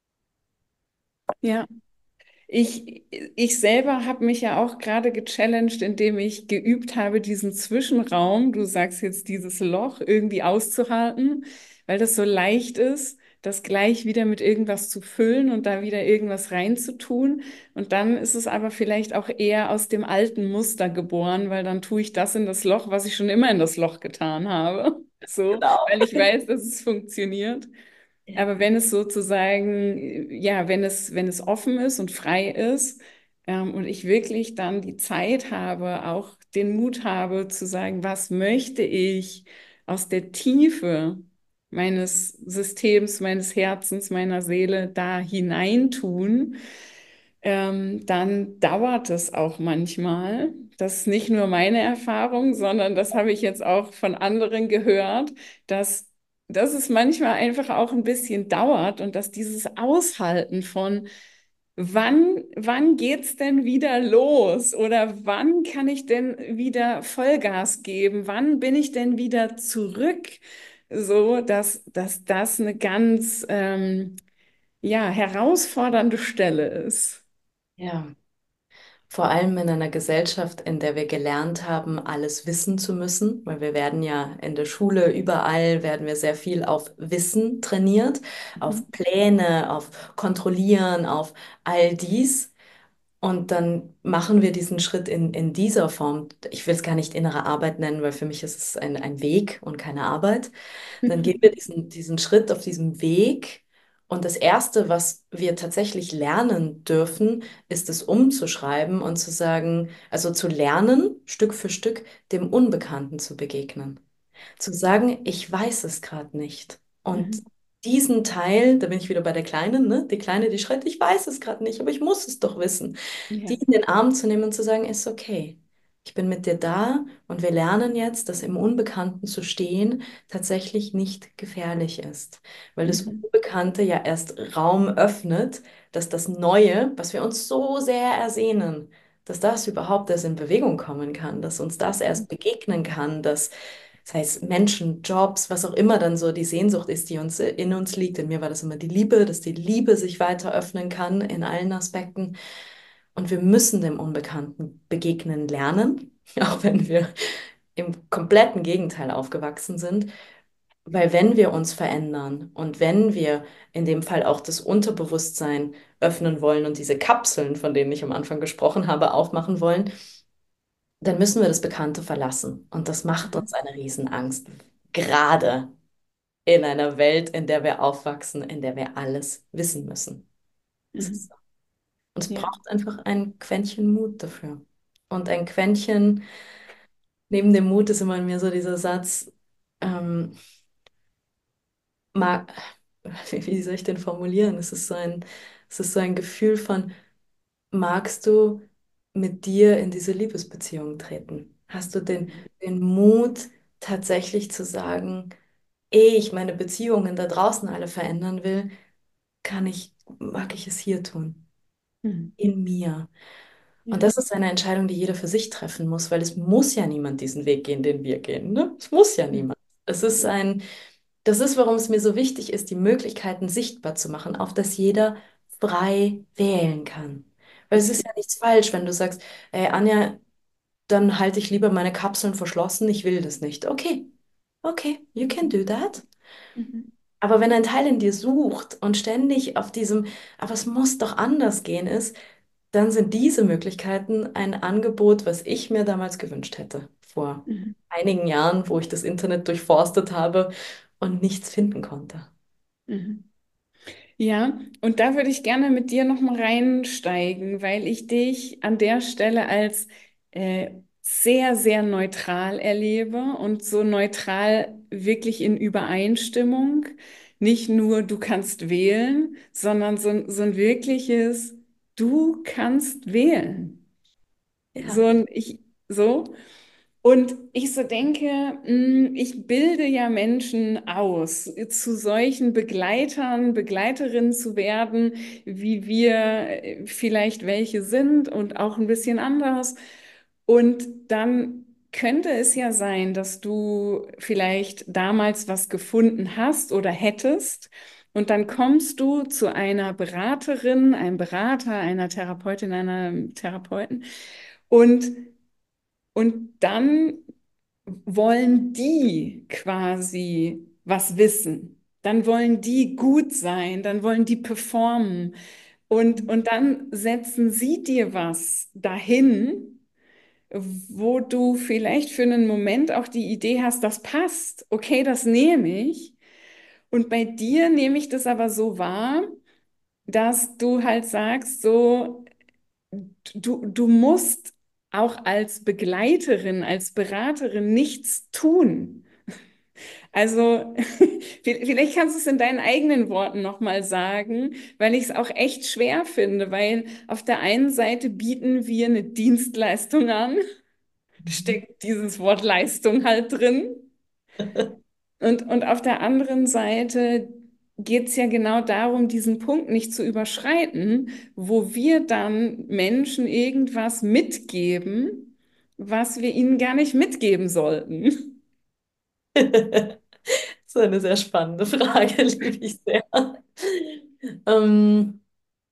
S1: ja. Ich, ich selber habe mich ja auch gerade gechallenged, indem ich geübt habe, diesen Zwischenraum, du sagst jetzt dieses Loch, irgendwie auszuhalten, weil das so leicht ist, das gleich wieder mit irgendwas zu füllen und da wieder irgendwas reinzutun. Und dann ist es aber vielleicht auch eher aus dem alten Muster geboren, weil dann tue ich das in das Loch, was ich schon immer in das Loch getan habe. So,
S3: Genau.
S1: weil ich weiß, dass es funktioniert.
S3: Ja.
S1: Aber wenn es sozusagen, äh, ja, wenn es, wenn es offen ist und frei ist, ähm, und ich wirklich dann die Zeit habe, auch den Mut habe zu sagen, was möchte ich aus der Tiefe meines Systems, meines Herzens, meiner Seele da hineintun, ähm, dann dauert es auch manchmal. Das ist nicht nur meine Erfahrung, sondern das habe ich jetzt auch von anderen gehört, dass, dass es manchmal einfach auch ein bisschen dauert und dass dieses Aushalten von wann, wann geht's denn wieder los oder wann kann ich denn wieder Vollgas geben? Wann bin ich denn wieder zurück? So, dass, dass das eine ganz, ähm, ja, herausfordernde Stelle ist.
S3: Ja. Vor allem in einer Gesellschaft, in der wir gelernt haben, alles wissen zu müssen, weil wir werden ja in der Schule, überall werden wir sehr viel auf Wissen trainiert,
S1: Mhm.
S3: auf Pläne, auf Kontrollieren, auf all dies. Und dann machen wir diesen Schritt in, in dieser Form. Ich will es gar nicht innere Arbeit nennen, weil für mich ist es ein, ein Weg und keine Arbeit. Dann gehen wir diesen, diesen Schritt auf diesem Weg. Und das Erste, was wir tatsächlich lernen dürfen, ist es umzuschreiben und zu sagen, also zu lernen, Stück für Stück, dem Unbekannten zu begegnen. Zu sagen, ich weiß es gerade nicht. Und
S1: Mhm.
S3: diesen Teil, da bin ich wieder bei der Kleinen, ne? Die Kleine, die schreit, ich weiß es gerade nicht, aber ich muss es doch wissen. Die
S1: Ja.
S3: in den Arm zu nehmen und zu sagen, ist okay. Ich bin mit dir da und wir lernen jetzt, dass im Unbekannten zu stehen tatsächlich nicht gefährlich ist, weil das
S1: Mhm.
S3: Unbekannte ja erst Raum öffnet, dass das Neue, was wir uns so sehr ersehnen, dass das überhaupt erst in Bewegung kommen kann, dass uns das erst begegnen kann, dass das heißt Menschen, Jobs, was auch immer dann so die Sehnsucht ist, die uns in uns liegt. In mir war das immer die Liebe, dass die Liebe sich weiter öffnen kann in allen Aspekten. Und wir müssen dem Unbekannten begegnen lernen, auch wenn wir im kompletten Gegenteil aufgewachsen sind. Weil wenn wir uns verändern und wenn wir in dem Fall auch das Unterbewusstsein öffnen wollen und diese Kapseln, von denen ich am Anfang gesprochen habe, aufmachen wollen, dann müssen wir das Bekannte verlassen. Und das macht uns
S1: Mhm.
S3: eine Riesenangst. Gerade in einer Welt, in der wir aufwachsen, in der wir alles wissen müssen. Es ist
S1: Mhm.
S3: so. Und es
S1: Ja.
S3: braucht einfach ein Quäntchen Mut dafür. Und ein Quäntchen, neben dem Mut ist immer in mir so dieser Satz, ähm, mag, wie, wie soll ich den formulieren? Es ist so ein, es ist so ein Gefühl von, magst du mit dir in diese Liebesbeziehung treten? Hast du den, den Mut, tatsächlich zu sagen, ehe ich meine Beziehungen da draußen alle verändern will, kann ich, mag ich es hier tun,
S1: Mhm.
S3: in mir. Und
S1: Ja.
S3: das ist eine Entscheidung, die jeder für sich treffen muss, weil es muss ja niemand diesen Weg gehen, den wir gehen, ne? Es muss ja
S1: Mhm.
S3: niemand. Es ist ein, das ist, warum es mir so wichtig ist, die Möglichkeiten sichtbar zu machen, auf dass jeder frei wählen kann. Weil es ist ja nichts falsch, wenn du sagst, ey, Anja, dann halte ich lieber meine Kapseln verschlossen, ich will das nicht. Okay, okay, you can do that.
S1: Mhm.
S3: Aber wenn ein Teil in dir sucht und ständig auf diesem, aber es muss doch anders gehen ist, dann sind diese Möglichkeiten ein Angebot, was ich mir damals gewünscht hätte, vor
S1: Mhm.
S3: einigen Jahren, wo ich das Internet durchforstet habe und nichts finden konnte.
S1: Mhm. Ja, und da würde ich gerne mit dir noch mal reinsteigen, weil ich dich an der Stelle als äh, sehr, sehr neutral erlebe und so neutral wirklich in Übereinstimmung. Nicht nur du kannst wählen, sondern so, ein- so ein wirkliches du kannst wählen. So
S3: Ja.
S1: ein ich, so. Und ich so denke, mh, ich bilde ja Menschen aus, zu solchen Begleitern, Begleiterinnen zu werden, wie wir äh, vielleicht welche sind und auch ein bisschen anders. Und dann könnte es ja sein, dass du vielleicht damals was gefunden hast oder hättest. Und dann kommst du zu einer Beraterin, einem Berater, einer Therapeutin, einer Therapeuten. Und und dann wollen die quasi was wissen. Dann wollen die gut sein, dann wollen die performen. Und, und dann setzen sie dir was dahin, wo du vielleicht für einen Moment auch die Idee hast, das passt. Okay, das nehme ich. Und bei dir nehme ich das aber so wahr, dass du halt sagst, so, du, du musst auch als Begleiterin, als Beraterin nichts tun. Also vielleicht kannst du es in deinen eigenen Worten nochmal sagen, weil ich es auch echt schwer finde, weil auf der einen Seite bieten wir eine Dienstleistung an, steckt dieses Wort Leistung halt drin. Und, und auf der anderen Seite geht es ja genau darum, diesen Punkt nicht zu überschreiten, wo wir dann Menschen irgendwas mitgeben, was wir ihnen gar nicht mitgeben sollten.
S3: Das ist eine sehr spannende Frage, liebe ich sehr. Ähm,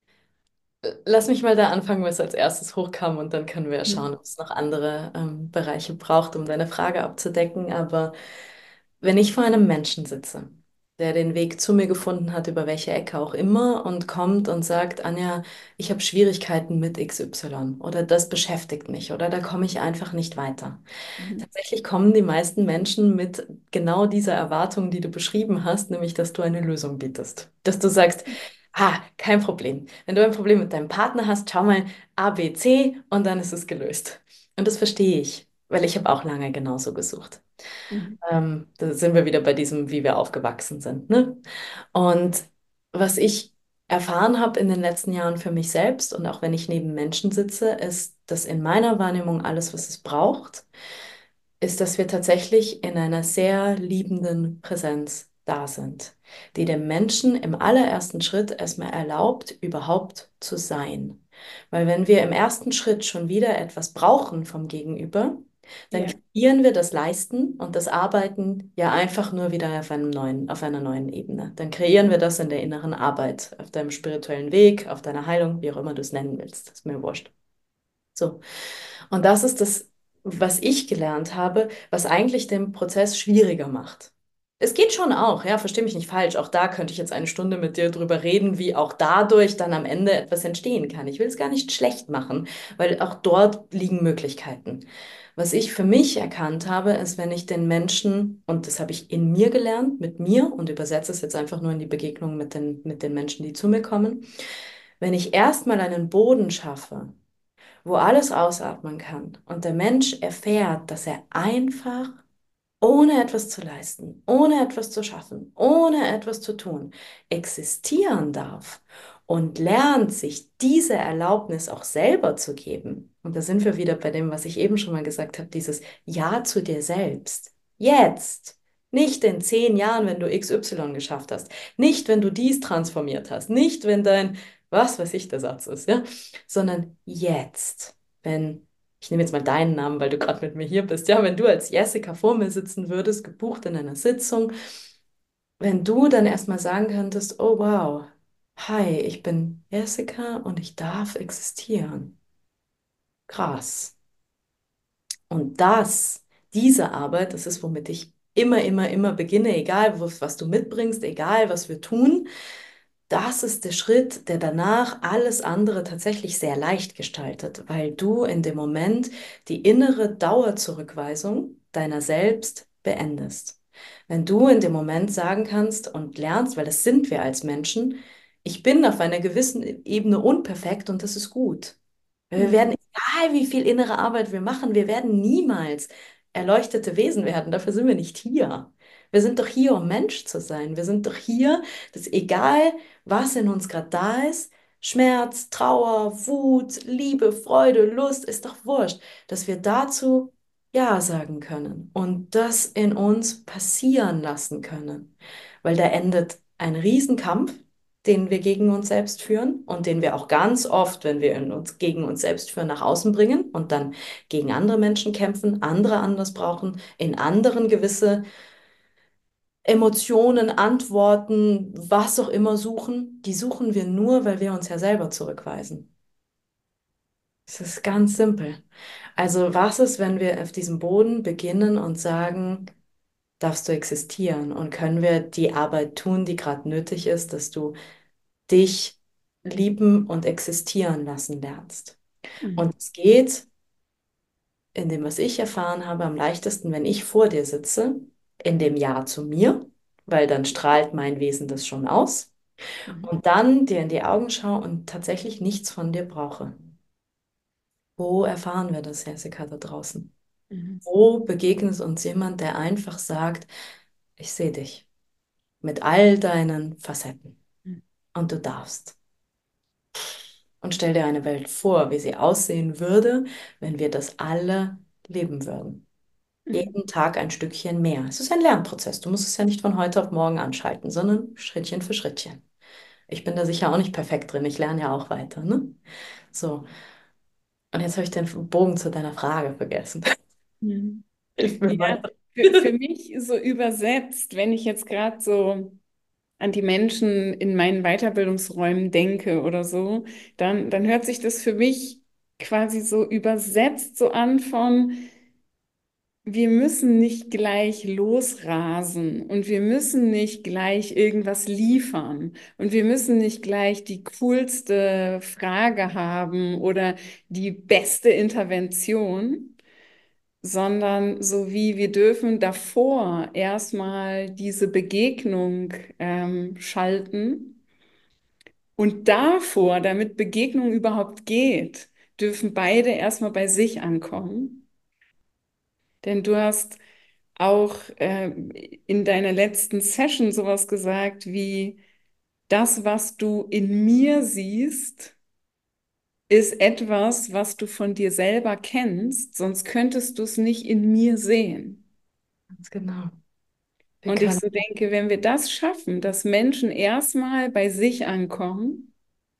S3: Lass mich mal da anfangen, was als erstes hochkam und dann können wir ja schauen, ob es noch andere ähm, Bereiche braucht, um deine Frage abzudecken. Aber wenn ich vor einem Menschen sitze, der den Weg zu mir gefunden hat, über welche Ecke auch immer, und kommt und sagt, Anja, ich habe Schwierigkeiten mit X Y oder das beschäftigt mich oder da komme ich einfach nicht weiter.
S1: Mhm.
S3: Tatsächlich kommen die meisten Menschen mit genau dieser Erwartung, die du beschrieben hast, nämlich dass du eine Lösung bietest. Dass du sagst, ah, kein Problem. Wenn du ein Problem mit deinem Partner hast, schau mal A, B, C und dann ist es gelöst. Und das verstehe ich, weil ich habe auch lange genauso gesucht.
S1: Mhm.
S3: Ähm, da sind wir wieder bei diesem, wie wir aufgewachsen sind, ne? Und was ich erfahren habe in den letzten Jahren für mich selbst und auch wenn ich neben Menschen sitze, ist, dass in meiner Wahrnehmung alles, was es braucht, ist, dass wir tatsächlich in einer sehr liebenden Präsenz da sind, die dem Menschen im allerersten Schritt erstmal erlaubt, überhaupt zu sein. Weil wenn wir im ersten Schritt schon wieder etwas brauchen vom Gegenüber, dann
S1: Ja.
S3: kreieren wir das Leisten und das Arbeiten ja einfach nur wieder auf einem neuen, auf einer neuen Ebene. Dann kreieren wir das in der inneren Arbeit, auf deinem spirituellen Weg, auf deiner Heilung, wie auch immer du es nennen willst. Das ist mir wurscht. So. Und das ist das, was ich gelernt habe, was eigentlich den Prozess schwieriger macht. Es geht schon auch, ja, versteh mich nicht falsch. Auch da könnte ich jetzt eine Stunde mit dir drüber reden, wie auch dadurch dann am Ende etwas entstehen kann. Ich will es gar nicht schlecht machen, weil auch dort liegen Möglichkeiten. Was ich für mich erkannt habe, ist, wenn ich den Menschen, und das habe ich in mir gelernt, mit mir, und übersetze es jetzt einfach nur in die Begegnung mit den, mit den Menschen, die zu mir kommen, wenn ich erstmal einen Boden schaffe, wo alles ausatmen kann und der Mensch erfährt, dass er einfach, ohne etwas zu leisten, ohne etwas zu schaffen, ohne etwas zu tun, existieren darf und lernt, sich diese Erlaubnis auch selber zu geben. Und da sind wir wieder bei dem, was ich eben schon mal gesagt habe, dieses Ja zu dir selbst. Jetzt. Nicht in zehn Jahren, wenn du X Y geschafft hast. Nicht, wenn du dies transformiert hast. Nicht, wenn dein, was weiß ich, der Satz ist, ja, sondern jetzt. Wenn ich nehme jetzt mal deinen Namen, weil du gerade mit mir hier bist. Ja, wenn du als Jessica vor mir sitzen würdest, gebucht in einer Sitzung, wenn du dann erstmal sagen könntest, oh wow, hi, ich bin Jessica und ich darf existieren. Krass. Und das, diese Arbeit, das ist, womit ich immer, immer, immer beginne, egal was, was du mitbringst, egal was wir tun. Das ist der Schritt, der danach alles andere tatsächlich sehr leicht gestaltet, weil du in dem Moment die innere Dauerzurückweisung deiner selbst beendest. Wenn du in dem Moment sagen kannst und lernst, weil das sind wir als Menschen, ich bin auf einer gewissen Ebene unperfekt und das ist gut. Wir werden,
S1: Mhm.
S3: egal wie viel innere Arbeit wir machen, wir werden niemals erleuchtete Wesen werden. Dafür sind wir nicht hier. Wir sind doch hier, um Mensch zu sein. Wir sind doch hier, dass egal, was in uns gerade da ist, Schmerz, Trauer, Wut, Liebe, Freude, Lust, ist doch wurscht, dass wir dazu Ja sagen können und das in uns passieren lassen können. Weil da endet ein Riesenkampf, den wir gegen uns selbst führen und den wir auch ganz oft, wenn wir in uns gegen uns selbst führen, nach außen bringen und dann gegen andere Menschen kämpfen, andere anders brauchen, in anderen gewisse Emotionen, Antworten, was auch immer suchen, die suchen wir nur, weil wir uns ja selber zurückweisen. Es ist ganz simpel. Also was ist, wenn wir auf diesem Boden beginnen und sagen, darfst du existieren und können wir die Arbeit tun, die gerade nötig ist, dass du dich lieben und existieren lassen lernst.
S1: Mhm.
S3: Und es geht in dem, was ich erfahren habe, am leichtesten, wenn ich vor dir sitze, in dem Ja zu mir, weil dann strahlt mein Wesen das schon aus.
S1: Mhm.
S3: Und dann dir in die Augen schaue und tatsächlich nichts von dir brauche. Wo erfahren wir das, Jessica, da draußen?
S1: Mhm.
S3: Wo begegnet uns jemand, der einfach sagt, ich sehe dich mit all deinen Facetten und du darfst. Und stell dir eine Welt vor, wie sie aussehen würde, wenn wir das alle leben würden.
S1: Mhm.
S3: Jeden Tag ein Stückchen mehr. Es ist ein Lernprozess. Du musst es ja nicht von heute auf morgen anschalten, sondern Schrittchen für Schrittchen. Ich bin da sicher auch nicht perfekt drin. Ich lerne ja auch weiter, ne? So. Und jetzt habe ich den Bogen zu deiner Frage vergessen.
S1: Mhm.
S3: Hilf mir
S1: Ja,
S3: weiter.
S1: für, für mich so übersetzt, wenn ich jetzt gerade so an die Menschen in meinen Weiterbildungsräumen denke oder so, dann, dann hört sich das für mich quasi so übersetzt so an von, wir müssen nicht gleich losrasen und wir müssen nicht gleich irgendwas liefern und wir müssen nicht gleich die coolste Frage haben oder die beste Intervention, sondern so wie wir dürfen davor erstmal diese Begegnung ähm, schalten und davor, damit Begegnung überhaupt geht, dürfen beide erstmal bei sich ankommen. Denn du hast auch äh, in deiner letzten Session sowas gesagt wie, das, was du in mir siehst, ist etwas, was du von dir selber kennst, sonst könntest du es nicht in mir sehen.
S3: Ganz genau. Wir
S1: Und ich
S3: können,
S1: so denke, wenn wir das schaffen, dass Menschen erstmal bei sich ankommen,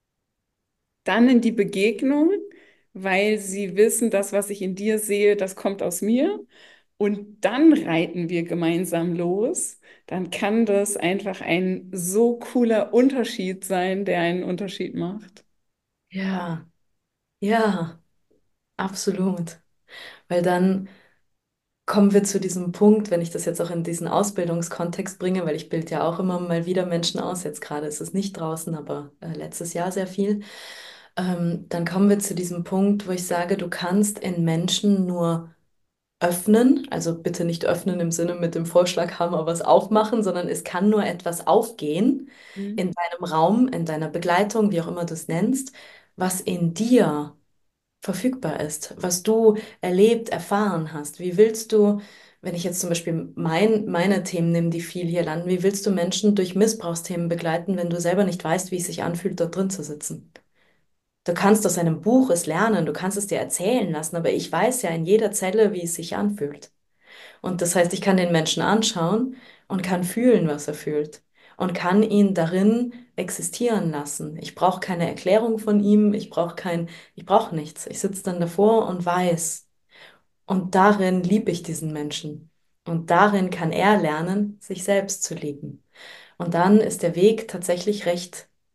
S1: dann in die Begegnung, weil sie wissen, das, was ich in dir sehe, das kommt aus mir. Und dann reiten wir gemeinsam los. Dann kann das einfach ein so cooler Unterschied sein, der einen Unterschied macht.
S3: ja, ja, absolut. Weil dann kommen wir zu diesem Punkt, wenn ich das jetzt auch in diesen Ausbildungskontext bringe, weil ich bilde ja auch immer mal wieder Menschen aus, jetzt gerade ist es nicht draußen, aber äh, letztes Jahr sehr viel. Ähm, dann kommen wir zu diesem Punkt, wo ich sage, du kannst in Menschen nur öffnen, also bitte nicht öffnen im Sinne mit dem Vorschlaghammer was aufmachen, sondern es kann nur etwas aufgehen
S1: Mhm.
S3: in deinem Raum, in deiner Begleitung, wie auch immer du es nennst, was in dir verfügbar ist, was du erlebt, erfahren hast. Wie willst du, wenn ich jetzt zum Beispiel mein, meine Themen nehme, die viel hier landen, wie willst du Menschen durch Missbrauchsthemen begleiten, wenn du selber nicht weißt, wie es sich anfühlt, dort drin zu sitzen? Du kannst aus einem Buch es lernen, du kannst es dir erzählen lassen, aber ich weiß ja in jeder Zelle, wie es sich anfühlt. Und das heißt, ich kann den Menschen anschauen und kann fühlen, was er fühlt und kann ihn darin existieren lassen. Ich brauche keine Erklärung von ihm, ich brauche kein, ich brauche nichts. Ich sitze dann davor und weiß. Und darin liebe ich diesen Menschen. Und darin kann er lernen, sich selbst zu lieben. Und dann ist der Weg tatsächlich recht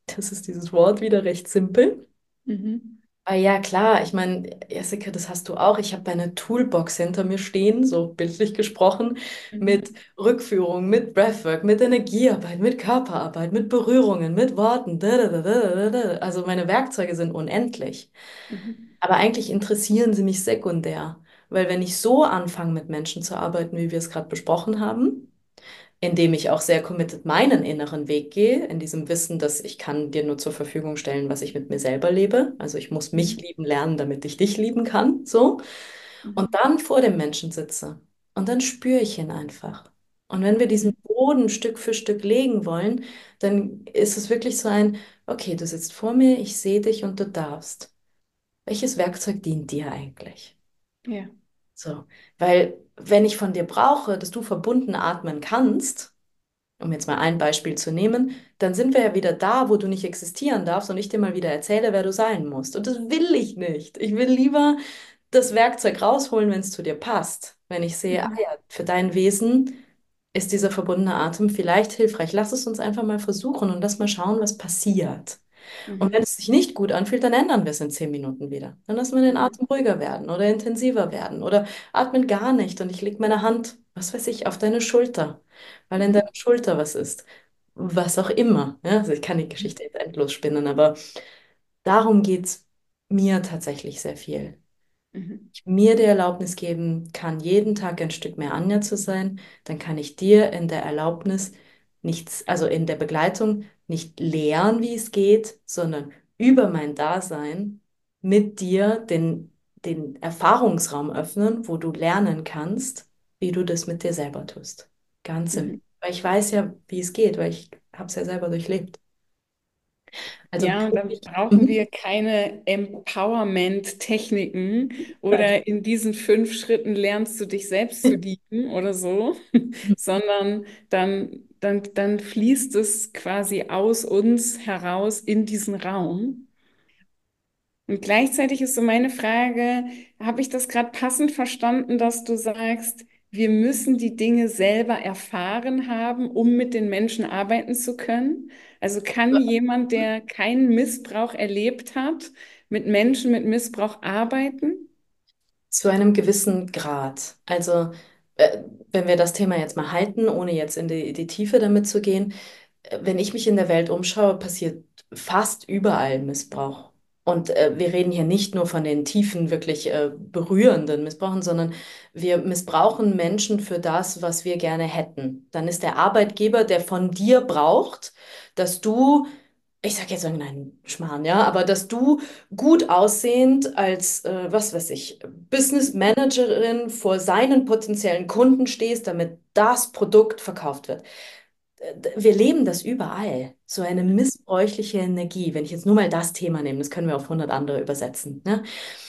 S3: Das ist dieses Wort wieder recht simpel.
S1: Mhm.
S3: Ah ja, klar, ich meine, Jessica, das hast du auch. Ich habe eine Toolbox hinter mir stehen, so bildlich gesprochen, mit
S1: Mhm.
S3: Rückführung, mit Breathwork, mit Energiearbeit, mit Körperarbeit, mit Berührungen, mit Worten. Da, da, da, da, da, da. Also meine Werkzeuge sind unendlich.
S1: Mhm.
S3: Aber eigentlich interessieren sie mich sekundär, weil wenn ich so anfange, mit Menschen zu arbeiten, wie wir es gerade besprochen haben, indem ich auch sehr committed meinen inneren Weg gehe, in diesem Wissen, dass ich kann dir nur zur Verfügung stellen, was ich mit mir selber lebe. Also ich muss mich
S1: Mhm.
S3: lieben lernen, damit ich dich lieben kann, so. Und
S1: Mhm.
S3: dann vor dem Menschen sitze und dann spüre ich ihn einfach. Und wenn wir diesen
S1: Mhm.
S3: Boden Stück für Stück legen wollen, dann ist es wirklich so ein, okay, du sitzt vor mir, ich sehe dich und du darfst. Welches Werkzeug dient dir eigentlich?
S1: Ja.
S3: So, weil wenn ich von dir brauche, dass du verbunden atmen kannst, um jetzt mal ein Beispiel zu nehmen, dann sind wir ja wieder da, wo du nicht existieren darfst und ich dir mal wieder erzähle, wer du sein musst. Und das will ich nicht. Ich will lieber das Werkzeug rausholen, wenn es zu dir passt. Wenn ich sehe, ah
S1: Mhm.
S3: ja, für dein Wesen ist dieser verbundene Atem vielleicht hilfreich. Lass es uns einfach mal versuchen und lass mal schauen, was passiert. Und wenn
S1: Mhm.
S3: es sich nicht gut anfühlt, dann ändern wir es in zehn Minuten wieder. Dann lassen wir den
S1: Mhm.
S3: Atem ruhiger werden oder intensiver werden oder atmen gar nicht und ich lege meine Hand, was weiß ich, auf deine Schulter, weil in deiner
S1: Mhm.
S3: Schulter was ist. Was auch immer. Ja? Also ich kann die Geschichte jetzt endlos spinnen, aber darum geht es mir tatsächlich sehr viel.
S1: Mhm.
S3: Ich mir die Erlaubnis geben kann, jeden Tag ein Stück mehr Anja zu sein, dann kann ich dir in der Erlaubnis nichts, also in der Begleitung nicht lehren, wie es geht, sondern über mein Dasein mit dir den, den Erfahrungsraum öffnen, wo du lernen kannst, wie du das mit dir selber tust. Ganz simpel.
S1: Mhm.
S3: Weil ich weiß ja, wie es geht, weil ich habe es ja selber durchlebt. Also
S1: Ja, und dann brauchen
S3: mhm.
S1: wir keine Empowerment-Techniken oder in diesen fünf Schritten lernst du dich selbst zu lieben oder so, sondern dann, dann, dann fließt es quasi aus uns heraus in diesen Raum. Und gleichzeitig ist so meine Frage, habe ich das gerade passend verstanden, dass du sagst, wir müssen die Dinge selber erfahren haben, um mit den Menschen arbeiten zu können? Also kann jemand, der keinen Missbrauch erlebt hat, mit Menschen mit Missbrauch arbeiten?
S3: Zu einem gewissen Grad. Also, äh, wenn wir das Thema jetzt mal halten, ohne jetzt in die, die Tiefe damit zu gehen, äh, wenn ich mich in der Welt umschaue, passiert fast überall Missbrauch. Und äh, wir reden hier nicht nur von den tiefen, wirklich äh, berührenden Missbrauchen, sondern wir missbrauchen Menschen für das, was wir gerne hätten. Dann ist der Arbeitgeber, der von dir braucht, dass du, ich sage jetzt irgendeinen Schmarrn, ja, aber dass du gut aussehend als, äh, was weiß ich, Business Managerin vor seinen potenziellen Kunden stehst, damit das Produkt verkauft wird. Äh, Wir leben das überall. So eine missbräuchliche Energie. Wenn ich jetzt nur mal das Thema nehme, das können wir auf hundert andere übersetzen. Ne?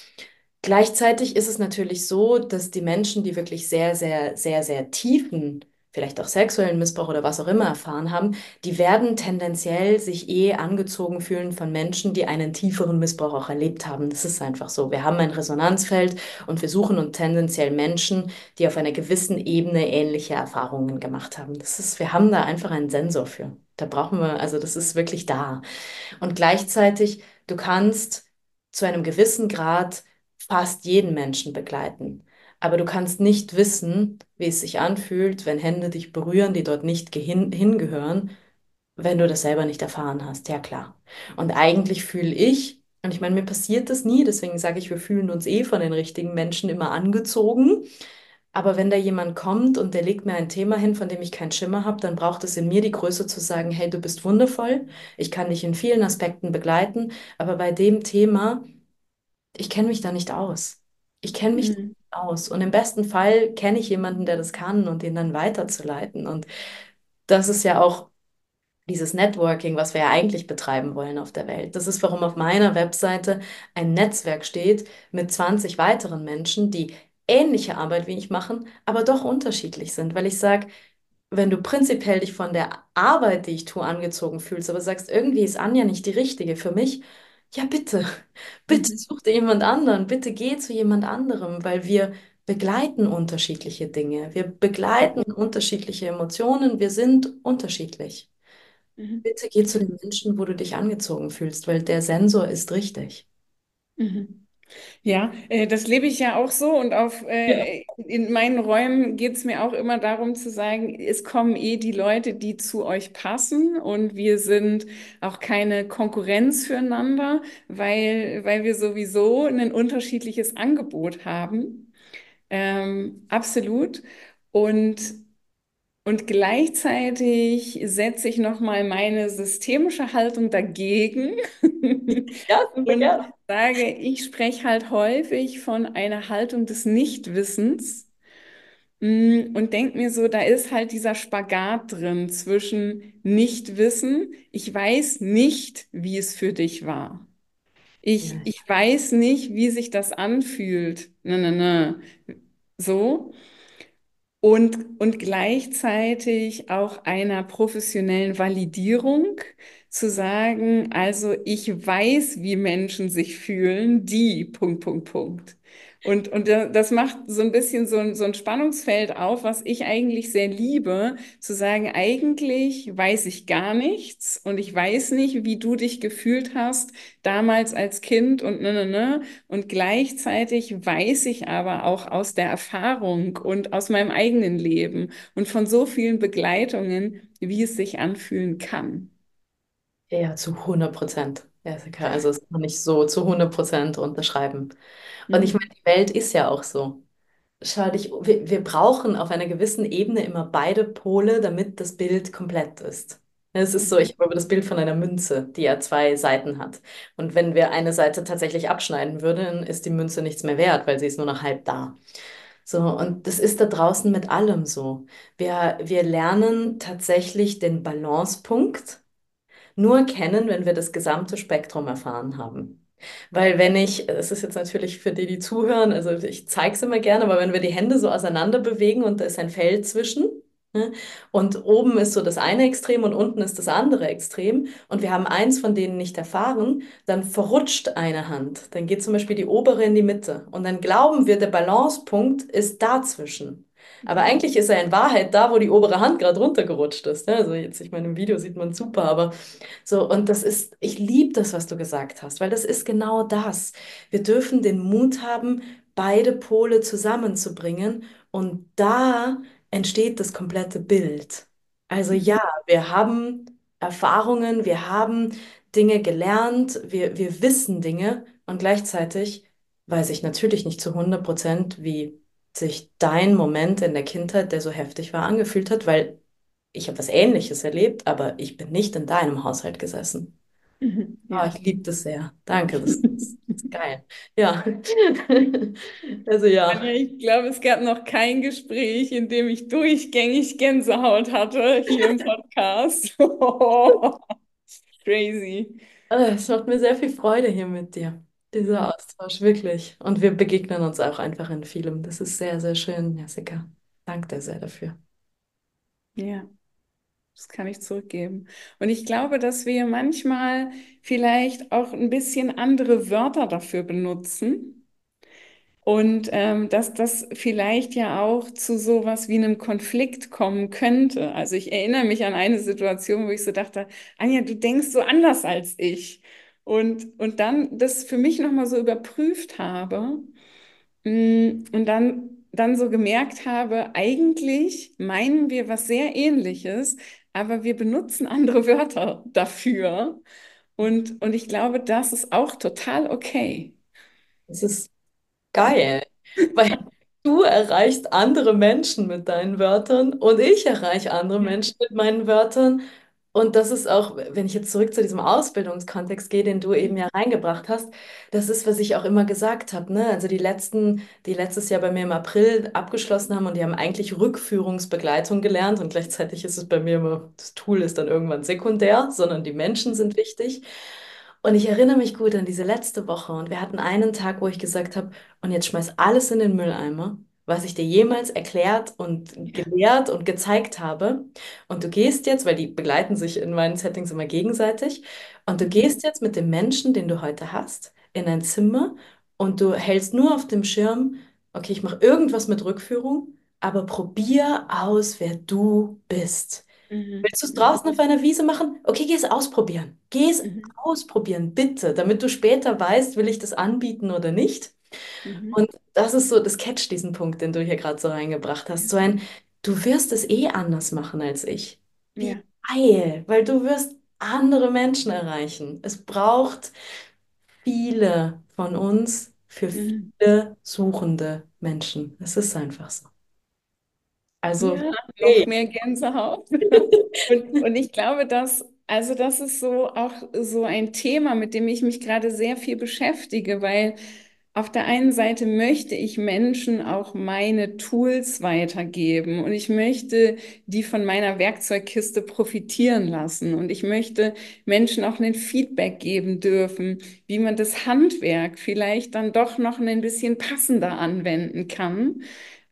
S3: Gleichzeitig ist es natürlich so, dass die Menschen, die wirklich sehr, sehr, sehr, sehr tiefen, vielleicht auch sexuellen Missbrauch oder was auch immer erfahren haben, die werden tendenziell sich eh angezogen fühlen von Menschen, die einen tieferen Missbrauch auch erlebt haben. Das ist einfach so. Wir haben ein Resonanzfeld und wir suchen uns tendenziell Menschen, die auf einer gewissen Ebene ähnliche Erfahrungen gemacht haben. Das ist, wir haben da einfach einen Sensor für. Da brauchen wir, also das ist wirklich da. Und gleichzeitig, du kannst zu einem gewissen Grad fast jeden Menschen begleiten. Aber du kannst nicht wissen, wie es sich anfühlt, wenn Hände dich berühren, die dort nicht gehin hingehören, wenn du das selber nicht erfahren hast. Ja, klar. Und eigentlich fühle ich, und ich meine, mir passiert das nie, deswegen sage ich, wir fühlen uns eh von den richtigen Menschen immer angezogen. Aber wenn da jemand kommt und der legt mir ein Thema hin, von dem ich keinen Schimmer habe, dann braucht es in mir die Größe zu sagen, hey, du bist wundervoll, ich kann dich in vielen Aspekten begleiten, aber bei dem Thema, ich kenne mich da nicht aus. Ich kenne mich da
S1: Mhm.
S3: nicht aus. Und im besten Fall kenne ich jemanden, der das kann und den dann weiterzuleiten. Und das ist ja auch dieses Networking, was wir ja eigentlich betreiben wollen auf der Welt. Das ist, warum auf meiner Webseite ein Netzwerk steht mit zwanzig weiteren Menschen, die ähnliche Arbeit wie ich machen, aber doch unterschiedlich sind. Weil ich sage, wenn du prinzipiell dich von der Arbeit, die ich tue, angezogen fühlst, aber sagst, irgendwie ist Anja nicht die richtige für mich, ja bitte, bitte
S1: Mhm.
S3: such dir jemand anderen, bitte geh zu jemand anderem, weil wir begleiten unterschiedliche Dinge, wir begleiten unterschiedliche Emotionen, wir sind unterschiedlich.
S1: Mhm.
S3: Bitte geh zu den Menschen, wo du dich angezogen fühlst, weil der Sensor ist richtig.
S1: Mhm. Ja, äh, das lebe ich ja auch so und auf,
S3: Ja.
S1: äh, in meinen Räumen geht es mir auch immer darum zu sagen, es kommen eh die Leute, die zu euch passen und wir sind auch keine Konkurrenz füreinander, weil, weil wir sowieso ein unterschiedliches Angebot haben. Ähm, absolut. Und Und gleichzeitig setze ich nochmal meine systemische Haltung dagegen
S3: Ja, super
S1: und
S3: gerne.
S1: sage, ich spreche halt häufig von einer Haltung des Nichtwissens, mm, und denke mir so, da ist halt dieser Spagat drin zwischen Nichtwissen. Ich weiß nicht, wie es für dich war. Ich,
S3: Ja.
S1: ich weiß nicht, wie sich das anfühlt. Ne, ne, ne. So. Und, und gleichzeitig auch einer professionellen Validierung zu sagen, also ich weiß, wie Menschen sich fühlen, die, Punkt, Punkt, Punkt. Und, und da- das macht so ein bisschen so ein, so ein Spannungsfeld auf, was ich eigentlich sehr liebe, zu sagen, eigentlich weiß ich gar nichts und ich weiß nicht, wie du dich gefühlt hast damals als Kind und ne, ne, ne. Und gleichzeitig weiß ich aber auch aus der Erfahrung und aus meinem eigenen Leben und von so vielen Begleitungen, wie es sich anfühlen kann.
S3: Ja, zu hundert Prozent. Jessica, also das kann ich so zu hundert Prozent unterschreiben. Und ich
S1: Mhm.
S3: meine, die Welt ist ja auch so. Schau dich, wir, wir brauchen auf einer gewissen Ebene immer beide Pole, damit das Bild komplett ist. Es ist so,
S1: Mhm.
S3: ich habe das Bild von einer Münze, die ja zwei Seiten hat. Und wenn wir eine Seite tatsächlich abschneiden würden, ist die Münze nichts mehr wert, weil sie ist nur noch halb da. So, und das ist da draußen mit allem so. Wir, wir lernen tatsächlich den Balancepunkt nur kennen, wenn wir das gesamte Spektrum erfahren haben. Weil wenn ich, es ist jetzt natürlich für die, die zuhören, also ich zeige es immer gerne, aber wenn wir die Hände so auseinander bewegen und da ist ein Feld zwischen, ne, und oben ist so das eine Extrem und unten ist das andere Extrem und wir haben eins von denen nicht erfahren, dann verrutscht eine Hand. Dann geht zum Beispiel die obere in die Mitte und dann glauben wir, der Balancepunkt ist dazwischen. Aber eigentlich ist er in Wahrheit da, wo die obere Hand gerade runtergerutscht ist. Ne? Also jetzt, ich meine, im Video sieht man super, aber so, und das ist, ich liebe das, was du gesagt hast, weil das ist genau das. Wir dürfen den Mut haben, beide Pole zusammenzubringen und da entsteht das komplette Bild. Also ja, wir haben Erfahrungen, wir haben Dinge gelernt, wir, wir wissen Dinge und gleichzeitig weiß ich natürlich nicht zu hundert Prozent, wie sich dein Moment in der Kindheit, der so heftig war, angefühlt hat, weil ich habe was Ähnliches erlebt, aber ich bin nicht in deinem Haushalt gesessen.
S1: Mhm.
S3: Ah,
S1: Ja.
S3: ich liebe das sehr. Danke, das, das ist geil. Ja. Also ja.
S1: Anja, ich glaube, es gab noch kein Gespräch, in dem ich durchgängig Gänsehaut hatte, hier im Podcast. Crazy.
S3: Äh, Es macht mir sehr viel Freude hier mit dir,
S1: Mhm.
S3: dieser Austausch, wirklich. Und wir begegnen uns auch einfach in vielem. Das ist sehr, sehr schön, Jessica. Danke dir sehr dafür.
S1: Ja, das kann ich zurückgeben. Und ich glaube, dass wir manchmal vielleicht auch ein bisschen andere Wörter dafür benutzen. Und ähm, dass das vielleicht ja auch zu sowas wie einem Konflikt kommen könnte. Also ich erinnere mich an eine Situation, wo ich so dachte, Anja, du denkst so anders als ich. Und, und dann das für mich nochmal so überprüft habe, mm, und dann, dann so gemerkt habe, eigentlich meinen wir was sehr Ähnliches, aber wir benutzen andere Wörter dafür. Und, und ich glaube, das ist auch total okay.
S3: Das ist geil, weil du erreichst andere Menschen mit deinen Wörtern und ich erreiche andere
S1: Ja.
S3: Menschen mit meinen Wörtern. Und das ist auch, wenn ich jetzt zurück zu diesem Ausbildungskontext gehe, den du eben ja reingebracht hast, das ist, was ich auch immer gesagt habe, ne? Also die letzten, die letztes Jahr bei mir im April abgeschlossen haben und die haben eigentlich Rückführungsbegleitung gelernt und gleichzeitig ist es bei mir immer, das Tool ist dann irgendwann sekundär, sondern die Menschen sind wichtig. Und ich erinnere mich gut an diese letzte Woche und wir hatten einen Tag, wo ich gesagt habe, und jetzt schmeiß alles in den Mülleimer, was ich dir jemals erklärt und gelehrt und gezeigt habe. Und du gehst jetzt, weil die begleiten sich in meinen Settings immer gegenseitig, und du gehst jetzt mit dem Menschen, den du heute hast, in ein Zimmer und du hältst nur auf dem Schirm, okay, ich mache irgendwas mit Rückführung, aber probier aus, wer du bist.
S1: Mhm.
S3: Willst du es
S1: Mhm.
S3: draußen auf einer Wiese machen? Okay, geh es ausprobieren. Geh es
S1: Mhm.
S3: ausprobieren, bitte, damit du später weißt, will ich das anbieten oder nicht.
S1: Mhm.
S3: Und das ist so, das catcht diesen Punkt, den du hier gerade so reingebracht hast.
S1: Ja.
S3: So ein, du wirst es eh anders machen als ich. Wie
S1: Ja.
S3: geil, weil du wirst andere Menschen erreichen. Es braucht viele von uns für
S1: Mhm.
S3: viele suchende Menschen. Es ist einfach so. Also,
S1: Ja, noch
S3: hey.
S1: mehr Gänsehaut. Und, und ich glaube, dass, also das ist so auch so ein Thema, mit dem ich mich gerade sehr viel beschäftige, weil auf der einen Seite möchte ich Menschen auch meine Tools weitergeben und ich möchte die von meiner Werkzeugkiste profitieren lassen und ich möchte Menschen auch ein Feedback geben dürfen, wie man das Handwerk vielleicht dann doch noch ein bisschen passender anwenden kann.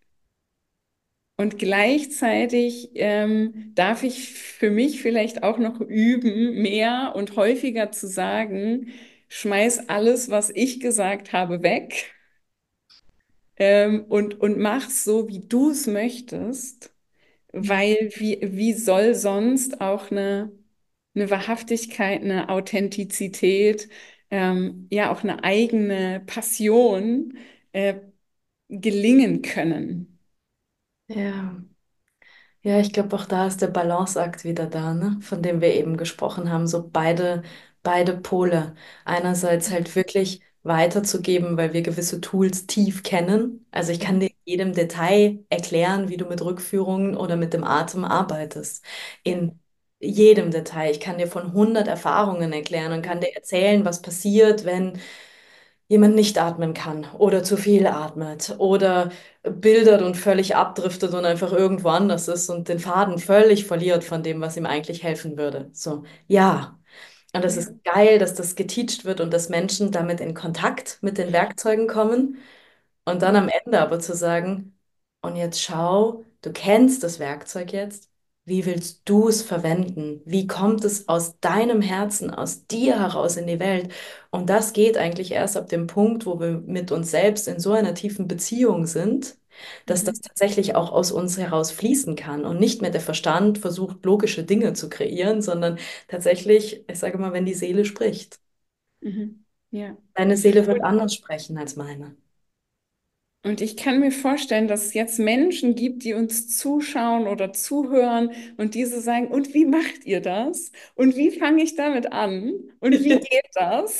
S1: Und gleichzeitig ähm, darf ich für mich vielleicht auch noch üben, mehr und häufiger zu sagen, schmeiß alles, was ich gesagt habe, weg ähm, und, und mach's so, wie du es möchtest, weil wie, wie soll sonst auch eine, eine Wahrhaftigkeit, eine Authentizität, ähm, ja auch eine eigene Passion äh, gelingen können?
S3: Ja. Ja, ich glaube, auch da ist der Balanceakt wieder da, ne? Von dem wir eben gesprochen haben. So beide, beide Pole. Einerseits halt wirklich weiterzugeben, weil wir gewisse Tools tief kennen. Also ich kann
S1: Mhm.
S3: dir in jedem Detail erklären, wie du mit Rückführungen oder mit dem Atem arbeitest.
S1: Ja.
S3: In jedem Detail. Ich kann dir von hundert Erfahrungen erklären und kann dir erzählen, was passiert, wenn jemand nicht atmen kann oder zu viel atmet oder bildert und völlig abdriftet und einfach irgendwo anders ist und den Faden völlig verliert von dem, was ihm eigentlich helfen würde. So, ja. Und das
S1: Ja.
S3: ist geil, dass das geteacht wird und dass Menschen damit in Kontakt mit den Werkzeugen kommen. Und dann am Ende aber zu sagen, und jetzt schau, du kennst das Werkzeug jetzt, wie willst du es verwenden? Wie kommt es aus deinem Herzen, aus dir heraus in die Welt? Und das geht eigentlich erst ab dem Punkt, wo wir mit uns selbst in so einer tiefen Beziehung sind, dass das
S1: Mhm.
S3: tatsächlich auch aus uns heraus fließen kann und nicht mehr der Verstand versucht, logische Dinge zu kreieren, sondern tatsächlich, ich sage mal, wenn die Seele spricht.
S1: Mhm. Ja.
S3: Deine Seele wird anders sprechen als meine.
S1: Und ich kann mir vorstellen, dass es jetzt Menschen gibt, die uns zuschauen oder zuhören und diese sagen, und wie macht ihr das? Und wie fange ich damit an? Und wie geht das?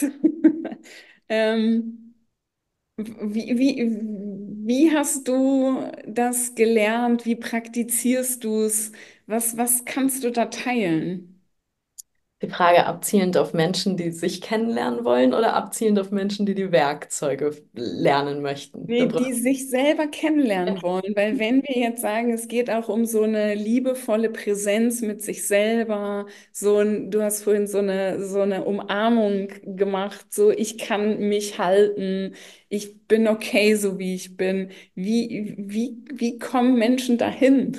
S1: Ähm, wie, wie, wie hast du das gelernt? Wie praktizierst du es? Was, was kannst du da teilen?
S3: Die Frage abzielend auf Menschen, die sich kennenlernen wollen oder abzielend auf Menschen, die die Werkzeuge lernen möchten. Da
S1: Nee,
S3: bra-
S1: die sich selber kennenlernen wollen, weil wenn wir jetzt sagen, es geht auch um so eine liebevolle Präsenz mit sich selber, so ein, du hast vorhin so eine, so eine Umarmung gemacht, so ich kann mich halten, ich bin okay, so wie ich bin. Wie, wie, wie kommen Menschen dahin?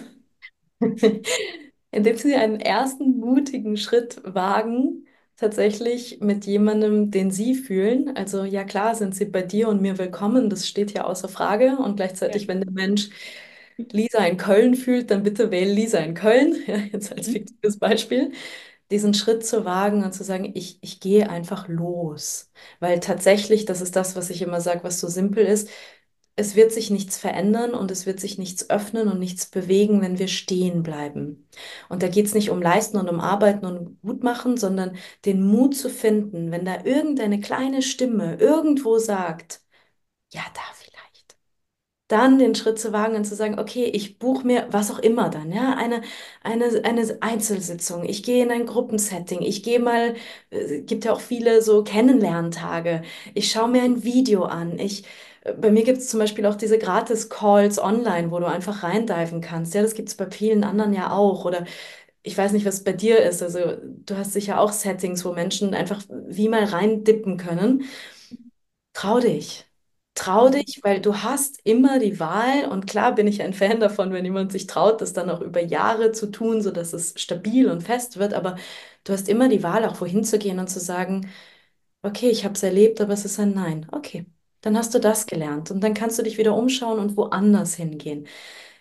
S3: Indem sie einen ersten mutigen Schritt wagen, tatsächlich mit jemandem, den sie fühlen. Also ja klar, sind sie bei dir und mir willkommen, das steht ja außer Frage. Und
S1: Ja.
S3: gleichzeitig, wenn der Mensch Lisa in Köln fühlt, dann bitte wähle Lisa in Köln, ja, jetzt als
S1: Mhm.
S3: fiktives Beispiel. Diesen Schritt zu wagen und zu sagen, ich, ich gehe einfach los. Weil tatsächlich, das ist das, was ich immer sage, was so simpel ist, es wird sich nichts verändern und es wird sich nichts öffnen und nichts bewegen, wenn wir stehen bleiben. Und da geht es nicht um Leisten und um Arbeiten und um Gutmachen, sondern den Mut zu finden, wenn da irgendeine kleine Stimme irgendwo sagt, ja, da vielleicht, dann den Schritt zu wagen und zu sagen, okay, ich buche mir was auch immer dann, ja, eine, eine, eine Einzelsitzung, ich gehe in ein Gruppensetting, ich gehe mal, äh, gibt ja auch viele so Kennenlerntage, ich schaue mir ein Video an, ich, äh, bei mir gibt es zum Beispiel auch diese Gratis-Calls online, wo du einfach reindiven kannst, ja, das gibt es bei vielen anderen ja auch, oder ich weiß nicht, was bei dir ist, also du hast sicher auch Settings, wo Menschen einfach wie mal reindippen können. Trau dich. Trau
S1: Mhm.
S3: dich, weil du hast immer die Wahl und klar bin ich ein Fan davon, wenn jemand sich traut, das dann auch über Jahre zu tun, sodass es stabil und fest wird, aber du hast immer die Wahl, auch wohin zu gehen und zu sagen, okay, ich habe es erlebt, aber es ist ein Nein. Okay, dann hast du das gelernt und dann kannst du dich wieder umschauen und woanders hingehen.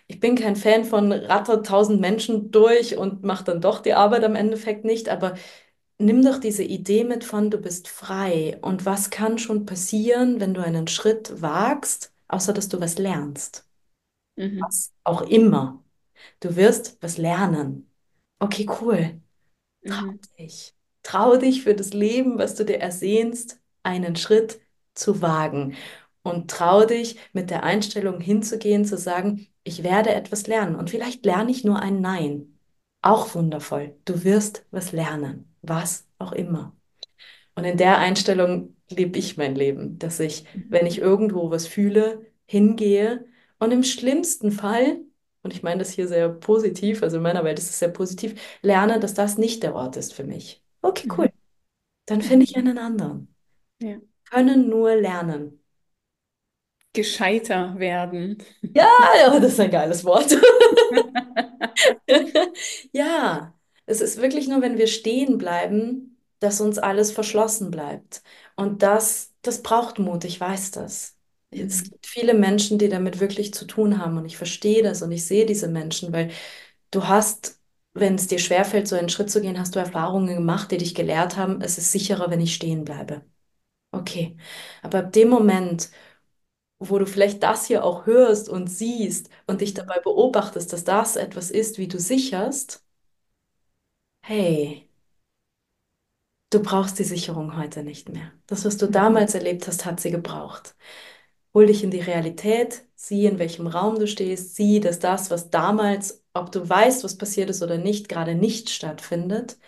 S3: Ich bin kein Fan von ratter tausend Menschen durch und mach dann doch die Arbeit am Endeffekt nicht, aber nimm doch diese Idee mit von, du bist frei und was kann schon passieren, wenn du einen Schritt wagst, außer dass du was lernst.
S1: Mhm.
S3: Was auch immer. Du wirst was lernen. Okay, cool. Trau
S1: Mhm.
S3: dich. Trau dich für das Leben, was du dir ersehnst, einen Schritt zu wagen. Und trau dich, mit der Einstellung hinzugehen, zu sagen, ich werde etwas lernen. Und vielleicht lerne ich nur ein Nein. Auch wundervoll. Du wirst was lernen. Was auch immer. Und in der Einstellung lebe ich mein Leben, dass ich, wenn ich irgendwo was fühle, hingehe und im schlimmsten Fall, und ich meine das hier sehr positiv, also in meiner Welt ist es sehr positiv, lerne, dass das nicht der Ort ist für mich. Okay, cool.
S1: Mhm.
S3: Dann finde
S1: Mhm.
S3: ich einen anderen.
S1: Ja.
S3: Können nur lernen.
S1: Gescheiter werden.
S3: Ja, ja, das ist ein geiles Wort. Ja, es ist wirklich nur, wenn wir stehen bleiben, dass uns alles verschlossen bleibt. Und das, das braucht Mut, ich weiß das. Es
S1: Mhm.
S3: gibt viele Menschen, die damit wirklich zu tun haben und ich verstehe das und ich sehe diese Menschen, weil du hast, wenn es dir schwerfällt, so einen Schritt zu gehen, hast du Erfahrungen gemacht, die dich gelehrt haben, es ist sicherer, wenn ich stehen bleibe. Okay, aber ab dem Moment, wo du vielleicht das hier auch hörst und siehst und dich dabei beobachtest, dass das etwas ist, wie du sicherst, hey, du brauchst die Sicherung heute nicht mehr. Das, was du
S1: Mhm.
S3: damals erlebt hast, hat sie gebraucht. Hol dich in die Realität, sieh, in welchem Raum du stehst, sieh, dass das, was damals, ob du weißt, was passiert ist oder nicht, gerade nicht stattfindet.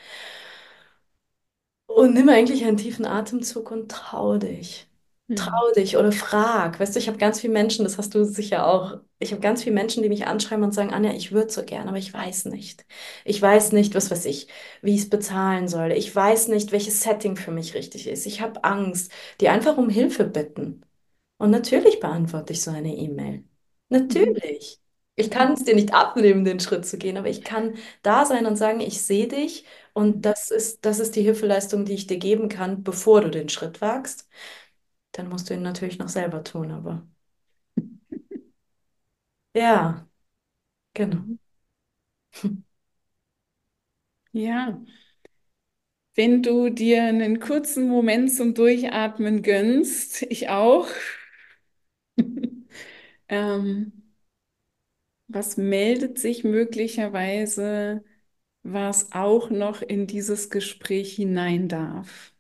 S3: Und nimm eigentlich einen tiefen Atemzug und trau dich.
S1: Mhm.
S3: Trau dich oder frag. Weißt du, ich habe ganz viele Menschen, das hast du sicher auch. Ich habe ganz viele Menschen, die mich anschreiben und sagen, Anja, ich würde so gern, aber ich weiß nicht. Ich weiß nicht, was weiß ich, wie ich es bezahlen soll. Ich weiß nicht, welches Setting für mich richtig ist. Ich habe Angst, die einfach um Hilfe bitten. Und natürlich beantworte ich so eine E-Mail.
S1: Mhm.
S3: Natürlich. Ich kann es dir nicht abnehmen, den Schritt zu gehen, aber ich kann da sein und sagen, ich sehe dich und das ist, das ist die Hilfeleistung, die ich dir geben kann, bevor du den Schritt wagst. Dann musst du ihn natürlich noch selber tun, aber ja, genau.
S1: Mhm. Ja, wenn du dir einen kurzen Moment zum Durchatmen gönnst, ich auch. Ähm, was meldet sich möglicherweise, was auch noch in dieses Gespräch hinein darf?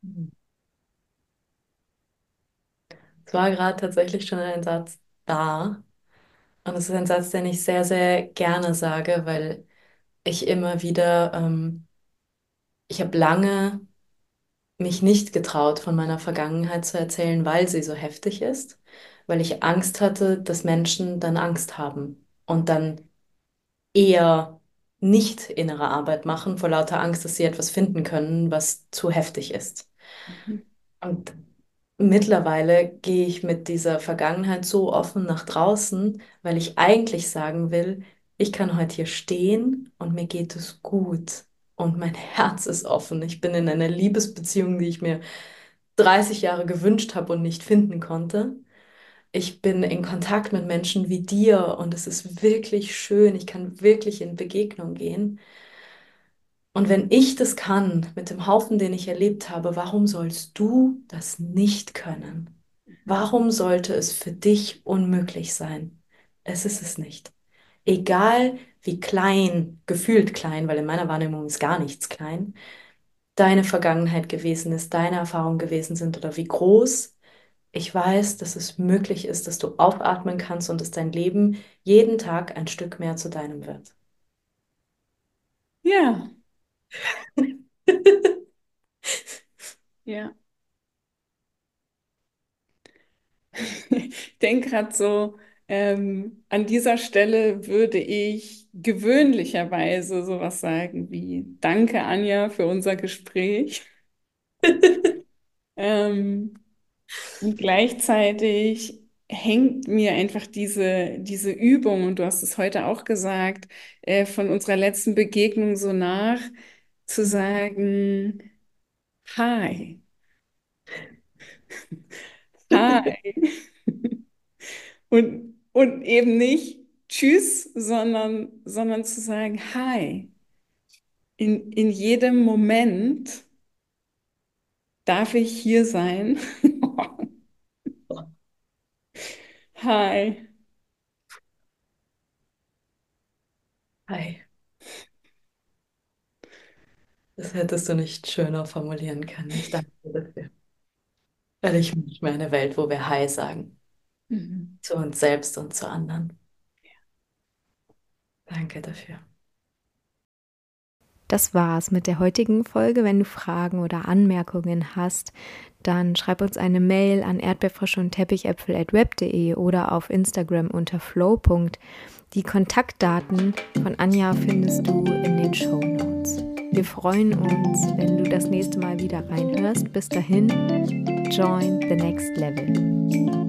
S3: Es war gerade tatsächlich schon ein Satz da und es ist ein Satz, den ich sehr, sehr gerne sage, weil ich immer wieder, ähm, ich habe lange mich nicht getraut, von meiner Vergangenheit zu erzählen, weil sie so heftig ist, weil ich Angst hatte, dass Menschen dann Angst haben und dann eher nicht innere Arbeit machen, vor lauter Angst, dass sie etwas finden können, was zu heftig ist.
S1: Mhm.
S3: Und mittlerweile gehe ich mit dieser Vergangenheit so offen nach draußen, weil ich eigentlich sagen will, ich kann heute hier stehen und mir geht es gut. Und mein Herz ist offen. Ich bin in einer Liebesbeziehung, die ich mir dreißig Jahre gewünscht habe und nicht finden konnte. Ich bin in Kontakt mit Menschen wie dir und es ist wirklich schön. Ich kann wirklich in Begegnung gehen. Und wenn ich das kann mit dem Haufen, den ich erlebt habe, warum sollst du das nicht können? Warum sollte es für dich unmöglich sein? Es ist es nicht. Egal wie klein, gefühlt klein, weil in meiner Wahrnehmung ist gar nichts klein, deine Vergangenheit gewesen ist, deine Erfahrungen gewesen sind oder wie groß, ich weiß, dass es möglich ist, dass du aufatmen kannst und dass dein Leben jeden Tag ein Stück mehr zu deinem wird.
S1: Ja, ja. Ich denke gerade so, ähm, an dieser Stelle würde ich gewöhnlicherweise sowas sagen wie Danke, Anja, für unser Gespräch. Ähm, und gleichzeitig hängt mir einfach diese, diese Übung, und du hast es heute auch gesagt, äh, von unserer letzten Begegnung so nach, zu sagen, hi, hi. Und, und eben nicht Tschüss, sondern, sondern zu sagen, hi, in, in jedem Moment darf ich hier sein. Hi.
S3: Hi. Das hättest du nicht schöner formulieren können. Ich danke dir dafür. Weil ich wünsche mir eine Welt, wo wir Hi sagen.
S1: Mhm.
S3: Zu uns selbst und zu anderen. Danke dafür.
S2: Das war's mit der heutigen Folge. Wenn du Fragen oder Anmerkungen hast, dann schreib uns eine Mail an erdbeerfrische und teppichäpfel at web punkt de oder auf Instagram unter flow. Die Kontaktdaten von Anja findest du in den Shownotes. Wir freuen uns, wenn du das nächste Mal wieder reinhörst. Bis dahin, join the next level.